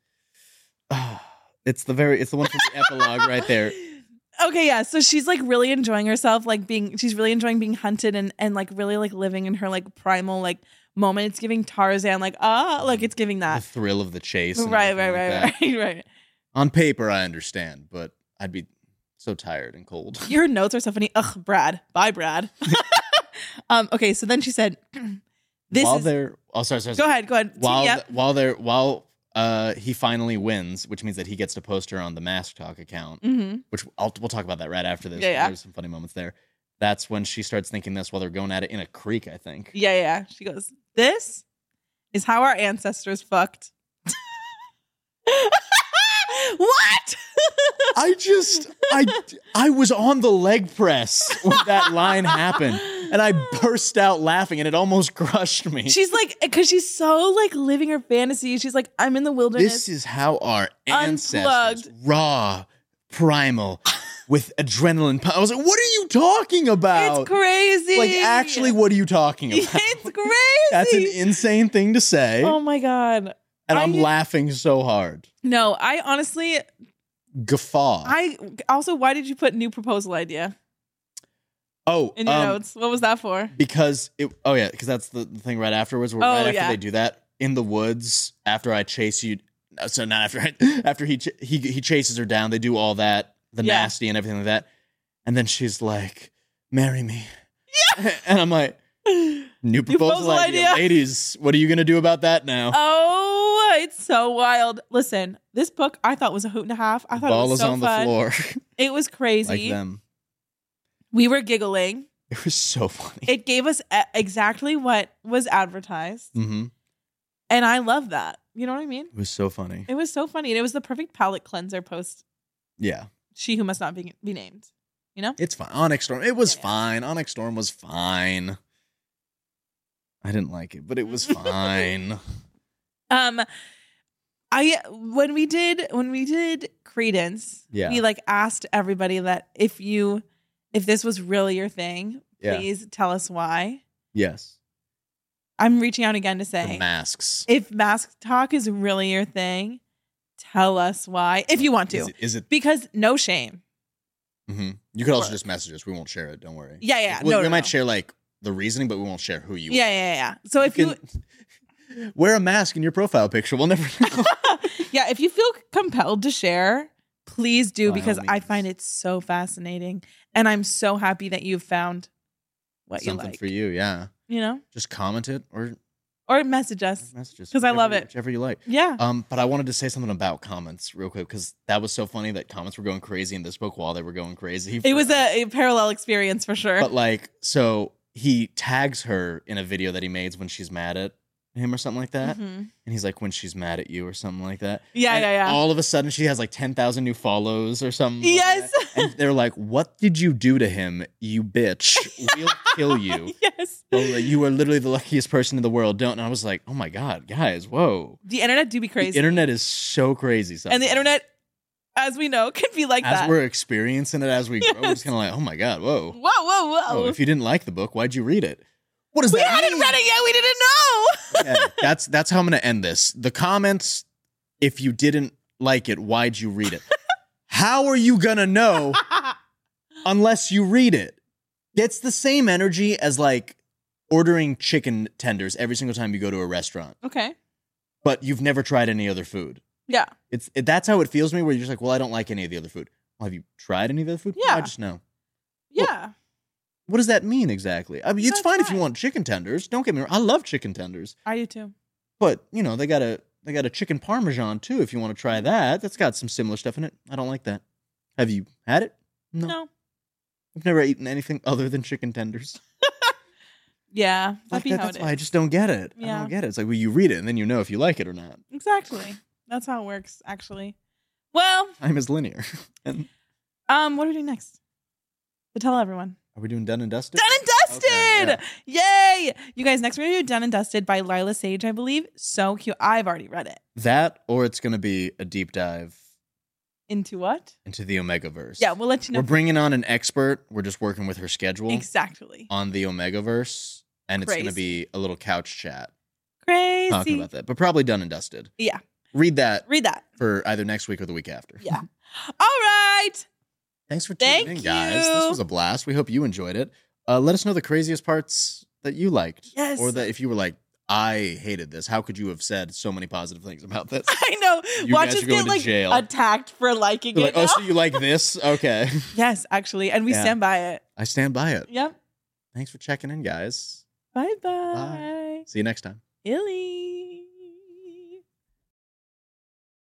[SPEAKER 1] It's the very. It's the one from the epilogue right there.
[SPEAKER 3] Okay, yeah. So she's like really enjoying herself, like being. She's really enjoying being hunted and and like really like living in her like primal like moment. It's giving Tarzan like ah, like it's giving
[SPEAKER 1] The
[SPEAKER 3] that.
[SPEAKER 1] thrill of the chase. and
[SPEAKER 3] Right, right,
[SPEAKER 1] everything like
[SPEAKER 3] right,
[SPEAKER 1] that.
[SPEAKER 3] right, right.
[SPEAKER 1] On paper, I understand, but I'd be so tired and cold.
[SPEAKER 3] Your notes are so funny. Ugh, Brad. Bye, Brad. um. Okay. So then she said, "This
[SPEAKER 1] while
[SPEAKER 3] is."
[SPEAKER 1] they're. Oh, sorry, sorry.
[SPEAKER 3] Go
[SPEAKER 1] sorry.
[SPEAKER 3] ahead. Go ahead.
[SPEAKER 1] While
[SPEAKER 3] yeah.
[SPEAKER 1] th- while they're while uh he finally wins, which means that he gets to post her on the Mask Talk account.
[SPEAKER 3] Mm-hmm.
[SPEAKER 1] Which I'll, we'll talk about that right after this.
[SPEAKER 3] Yeah, yeah.
[SPEAKER 1] There's some funny moments there. That's when she starts thinking this while they're going at it in a creek, I think.
[SPEAKER 3] Yeah, yeah. She goes, "This is how our ancestors fucked." What?
[SPEAKER 1] I just I I was on the leg press when that line happened, and I burst out laughing, and it almost crushed me.
[SPEAKER 3] She's like, because she's so like living her fantasy. She's like, I'm in the wilderness.
[SPEAKER 1] This is how our ancestors,
[SPEAKER 3] Unplugged.
[SPEAKER 1] raw, primal, with adrenaline. pu- I was like, what are you talking about?
[SPEAKER 3] It's crazy.
[SPEAKER 1] Like, actually, what are you talking about?
[SPEAKER 3] It's crazy.
[SPEAKER 1] That's an insane thing to say,
[SPEAKER 3] Oh my god.
[SPEAKER 1] and I'm
[SPEAKER 3] I-
[SPEAKER 1] laughing so hard.
[SPEAKER 3] No, I honestly,
[SPEAKER 1] Guffaw.
[SPEAKER 3] I also, why did you put new proposal idea
[SPEAKER 1] oh,
[SPEAKER 3] in your
[SPEAKER 1] um,
[SPEAKER 3] notes? What was that for?
[SPEAKER 1] because it. Oh yeah, because that's the, the thing right afterwards. Where
[SPEAKER 3] Oh,
[SPEAKER 1] right after
[SPEAKER 3] yeah.
[SPEAKER 1] they do that in the woods, after I chase you. So not after after he ch- he he chases her down. They do all that, the
[SPEAKER 3] Yeah.
[SPEAKER 1] nasty and everything like that, and then she's like, "Marry me," yeah. And I'm like, "New proposal,
[SPEAKER 3] proposal
[SPEAKER 1] idea.
[SPEAKER 3] idea.
[SPEAKER 1] ladies. What are you gonna do about that now?"
[SPEAKER 3] Oh, it's so wild. Listen, this book I thought was a hoot and a half. I thought
[SPEAKER 1] Ball
[SPEAKER 3] it was
[SPEAKER 1] is
[SPEAKER 3] so
[SPEAKER 1] on
[SPEAKER 3] fun.
[SPEAKER 1] the floor,
[SPEAKER 3] It was
[SPEAKER 1] like
[SPEAKER 3] crazy.
[SPEAKER 1] them.
[SPEAKER 3] We were giggling.
[SPEAKER 1] It was so funny.
[SPEAKER 3] It gave us e- exactly what was advertised.
[SPEAKER 1] Mm-hmm.
[SPEAKER 3] And I love that. You know what I mean?
[SPEAKER 1] It was so funny.
[SPEAKER 3] It was so funny. And it was the perfect palate cleanser post
[SPEAKER 1] Yeah.
[SPEAKER 3] She Who Must Not Be, be Named. You know?
[SPEAKER 1] It's fine. Onyx Storm. It was
[SPEAKER 3] Yeah, yeah.
[SPEAKER 1] fine. Onyx Storm was fine. I didn't like it, but it was fine.
[SPEAKER 3] Um, I when we did when we did Credence,
[SPEAKER 1] Yeah.
[SPEAKER 3] we like asked everybody that if you if this was really your thing,
[SPEAKER 1] Yeah.
[SPEAKER 3] please tell us why.
[SPEAKER 1] Yes.
[SPEAKER 3] I'm reaching out again to
[SPEAKER 1] The
[SPEAKER 3] say
[SPEAKER 1] masks.
[SPEAKER 3] if mask talk is really your thing, tell us why if you want to.
[SPEAKER 1] Is it? Is it
[SPEAKER 3] Because no shame.
[SPEAKER 1] mm-hmm. You could also
[SPEAKER 3] Or-
[SPEAKER 1] just message us. We won't share it. Don't worry.
[SPEAKER 3] Yeah, yeah.
[SPEAKER 1] We,
[SPEAKER 3] no,
[SPEAKER 1] we
[SPEAKER 3] no,
[SPEAKER 1] might
[SPEAKER 3] no.
[SPEAKER 1] share like the reasoning, but we won't share who you
[SPEAKER 3] Yeah, yeah, yeah. So if you,
[SPEAKER 1] can wear a mask in your profile picture. We'll never know.
[SPEAKER 3] yeah, if you feel compelled to share, please do,
[SPEAKER 1] By
[SPEAKER 3] because
[SPEAKER 1] all
[SPEAKER 3] I
[SPEAKER 1] means.
[SPEAKER 3] find it so fascinating, and I'm so happy that you've found what
[SPEAKER 1] Something
[SPEAKER 3] you like.
[SPEAKER 1] for you. Yeah.
[SPEAKER 3] You know,
[SPEAKER 1] Just comment it or
[SPEAKER 3] or message us.
[SPEAKER 1] messages
[SPEAKER 3] 'Cause I love
[SPEAKER 1] whichever-
[SPEAKER 3] it.
[SPEAKER 1] Whichever you like.
[SPEAKER 3] Yeah,
[SPEAKER 1] Um, but I wanted to say something about comments real quick because that was so funny that comments were going crazy in this book while they were going crazy.
[SPEAKER 3] it was
[SPEAKER 1] for-
[SPEAKER 3] a, a parallel experience for sure.
[SPEAKER 1] But like, so he tags her in a video that he made when she's mad at him or something like that,
[SPEAKER 3] Mhm.
[SPEAKER 1] and he's like, "When she's mad at you" or something like that.
[SPEAKER 3] Yeah,
[SPEAKER 1] And
[SPEAKER 3] yeah, yeah.
[SPEAKER 1] All of a sudden, she has like ten thousand new follows or something. like
[SPEAKER 3] Yes.
[SPEAKER 1] that. And they're like, "What did you do to him, you bitch? We'll kill you."
[SPEAKER 3] Yes,
[SPEAKER 1] Oh, like, you are literally the luckiest person in the world. Don't. And I was like, "Oh my god, guys, whoa!"
[SPEAKER 3] the internet do be crazy,
[SPEAKER 1] The internet is so crazy.
[SPEAKER 3] and
[SPEAKER 1] Sometimes.
[SPEAKER 3] the internet, as we know, can be like
[SPEAKER 1] as
[SPEAKER 3] that.
[SPEAKER 1] we're experiencing it as we grow,
[SPEAKER 3] Yes.
[SPEAKER 1] it's kind of like, "Oh my god, whoa!"
[SPEAKER 3] Whoa, whoa, whoa!
[SPEAKER 1] Oh, if you didn't like the book, why'd you read it? What does
[SPEAKER 3] we
[SPEAKER 1] that
[SPEAKER 3] hadn't
[SPEAKER 1] mean?
[SPEAKER 3] read it yet. We didn't know.
[SPEAKER 1] Yeah, that's that's how I'm gonna end this. The comments, if you didn't like it, why'd you read it? How are you gonna know unless you read it? It's the same energy as like ordering chicken tenders every single time you go to a restaurant,
[SPEAKER 3] Okay.
[SPEAKER 1] but you've never tried any other food.
[SPEAKER 3] Yeah.
[SPEAKER 1] It's it, that's how it feels to me. Where you're just like, well, I don't like any of the other food. Well, have you tried any of the other food? No,
[SPEAKER 3] Yeah.
[SPEAKER 1] I just know.
[SPEAKER 3] Yeah.
[SPEAKER 1] What does that mean exactly? I mean, it's
[SPEAKER 3] That's
[SPEAKER 1] fine if you
[SPEAKER 3] right.
[SPEAKER 1] want chicken tenders. Don't get me wrong. I love chicken tenders.
[SPEAKER 3] I do too.
[SPEAKER 1] But you know, they got a they got a chicken parmesan too. If you want to try that, that's got some similar stuff in it. I don't like that. Have you had it? No,
[SPEAKER 3] No.
[SPEAKER 1] I've never eaten anything other than chicken tenders.
[SPEAKER 3] Yeah. That'd
[SPEAKER 1] Like
[SPEAKER 3] be
[SPEAKER 1] that,
[SPEAKER 3] how
[SPEAKER 1] that's
[SPEAKER 3] it
[SPEAKER 1] why I
[SPEAKER 3] is.
[SPEAKER 1] just don't get it. I
[SPEAKER 3] Yeah.
[SPEAKER 1] don't get it. It's like, well, you read it and then you know if you like it or not.
[SPEAKER 3] Exactly. That's how it works, actually. Well,
[SPEAKER 1] Time is linear. And
[SPEAKER 3] um, what are we doing next? To tell everyone.
[SPEAKER 1] are we doing done and dusted?
[SPEAKER 3] Done and Dusted!
[SPEAKER 1] Okay,
[SPEAKER 3] Yay! You guys, next we're gonna do Done and Dusted by Lila Sage, I believe. So cute. I've already read it.
[SPEAKER 1] That or it's going to be a deep dive
[SPEAKER 3] Into what?
[SPEAKER 1] into the Omegaverse.
[SPEAKER 3] Yeah, we'll let you know.
[SPEAKER 1] We're bringing on an expert. We're just working with her schedule
[SPEAKER 3] Exactly.
[SPEAKER 1] on the Omegaverse, and it's going to
[SPEAKER 3] Crazy.
[SPEAKER 1] be a little couch chat
[SPEAKER 3] Crazy.
[SPEAKER 1] talking about that, but probably done and dusted.
[SPEAKER 3] Yeah.
[SPEAKER 1] Read that
[SPEAKER 3] Read that.
[SPEAKER 1] for either next week or the week after.
[SPEAKER 3] Yeah. All right.
[SPEAKER 1] Thanks for tuning
[SPEAKER 3] Thank
[SPEAKER 1] in, guys. This
[SPEAKER 3] you.
[SPEAKER 1] was a blast. We hope you enjoyed it. Uh, let us know the craziest parts that you liked.
[SPEAKER 3] Yes.
[SPEAKER 1] Or that if you were like, I hated this. How could you have said so many positive things about this?
[SPEAKER 3] I know.
[SPEAKER 1] You
[SPEAKER 3] Watch
[SPEAKER 1] guys
[SPEAKER 3] us
[SPEAKER 1] are going
[SPEAKER 3] get
[SPEAKER 1] to
[SPEAKER 3] like
[SPEAKER 1] jail.
[SPEAKER 3] attacked for liking
[SPEAKER 1] You're
[SPEAKER 3] it.
[SPEAKER 1] like, oh,
[SPEAKER 3] now.
[SPEAKER 1] so you like this? Okay.
[SPEAKER 3] Yes, actually. And we
[SPEAKER 1] Yeah.
[SPEAKER 3] stand by it.
[SPEAKER 1] I stand by it.
[SPEAKER 3] Yep.
[SPEAKER 1] Thanks for checking in, guys.
[SPEAKER 3] Bye bye.
[SPEAKER 1] Bye. See you next time.
[SPEAKER 3] Illy.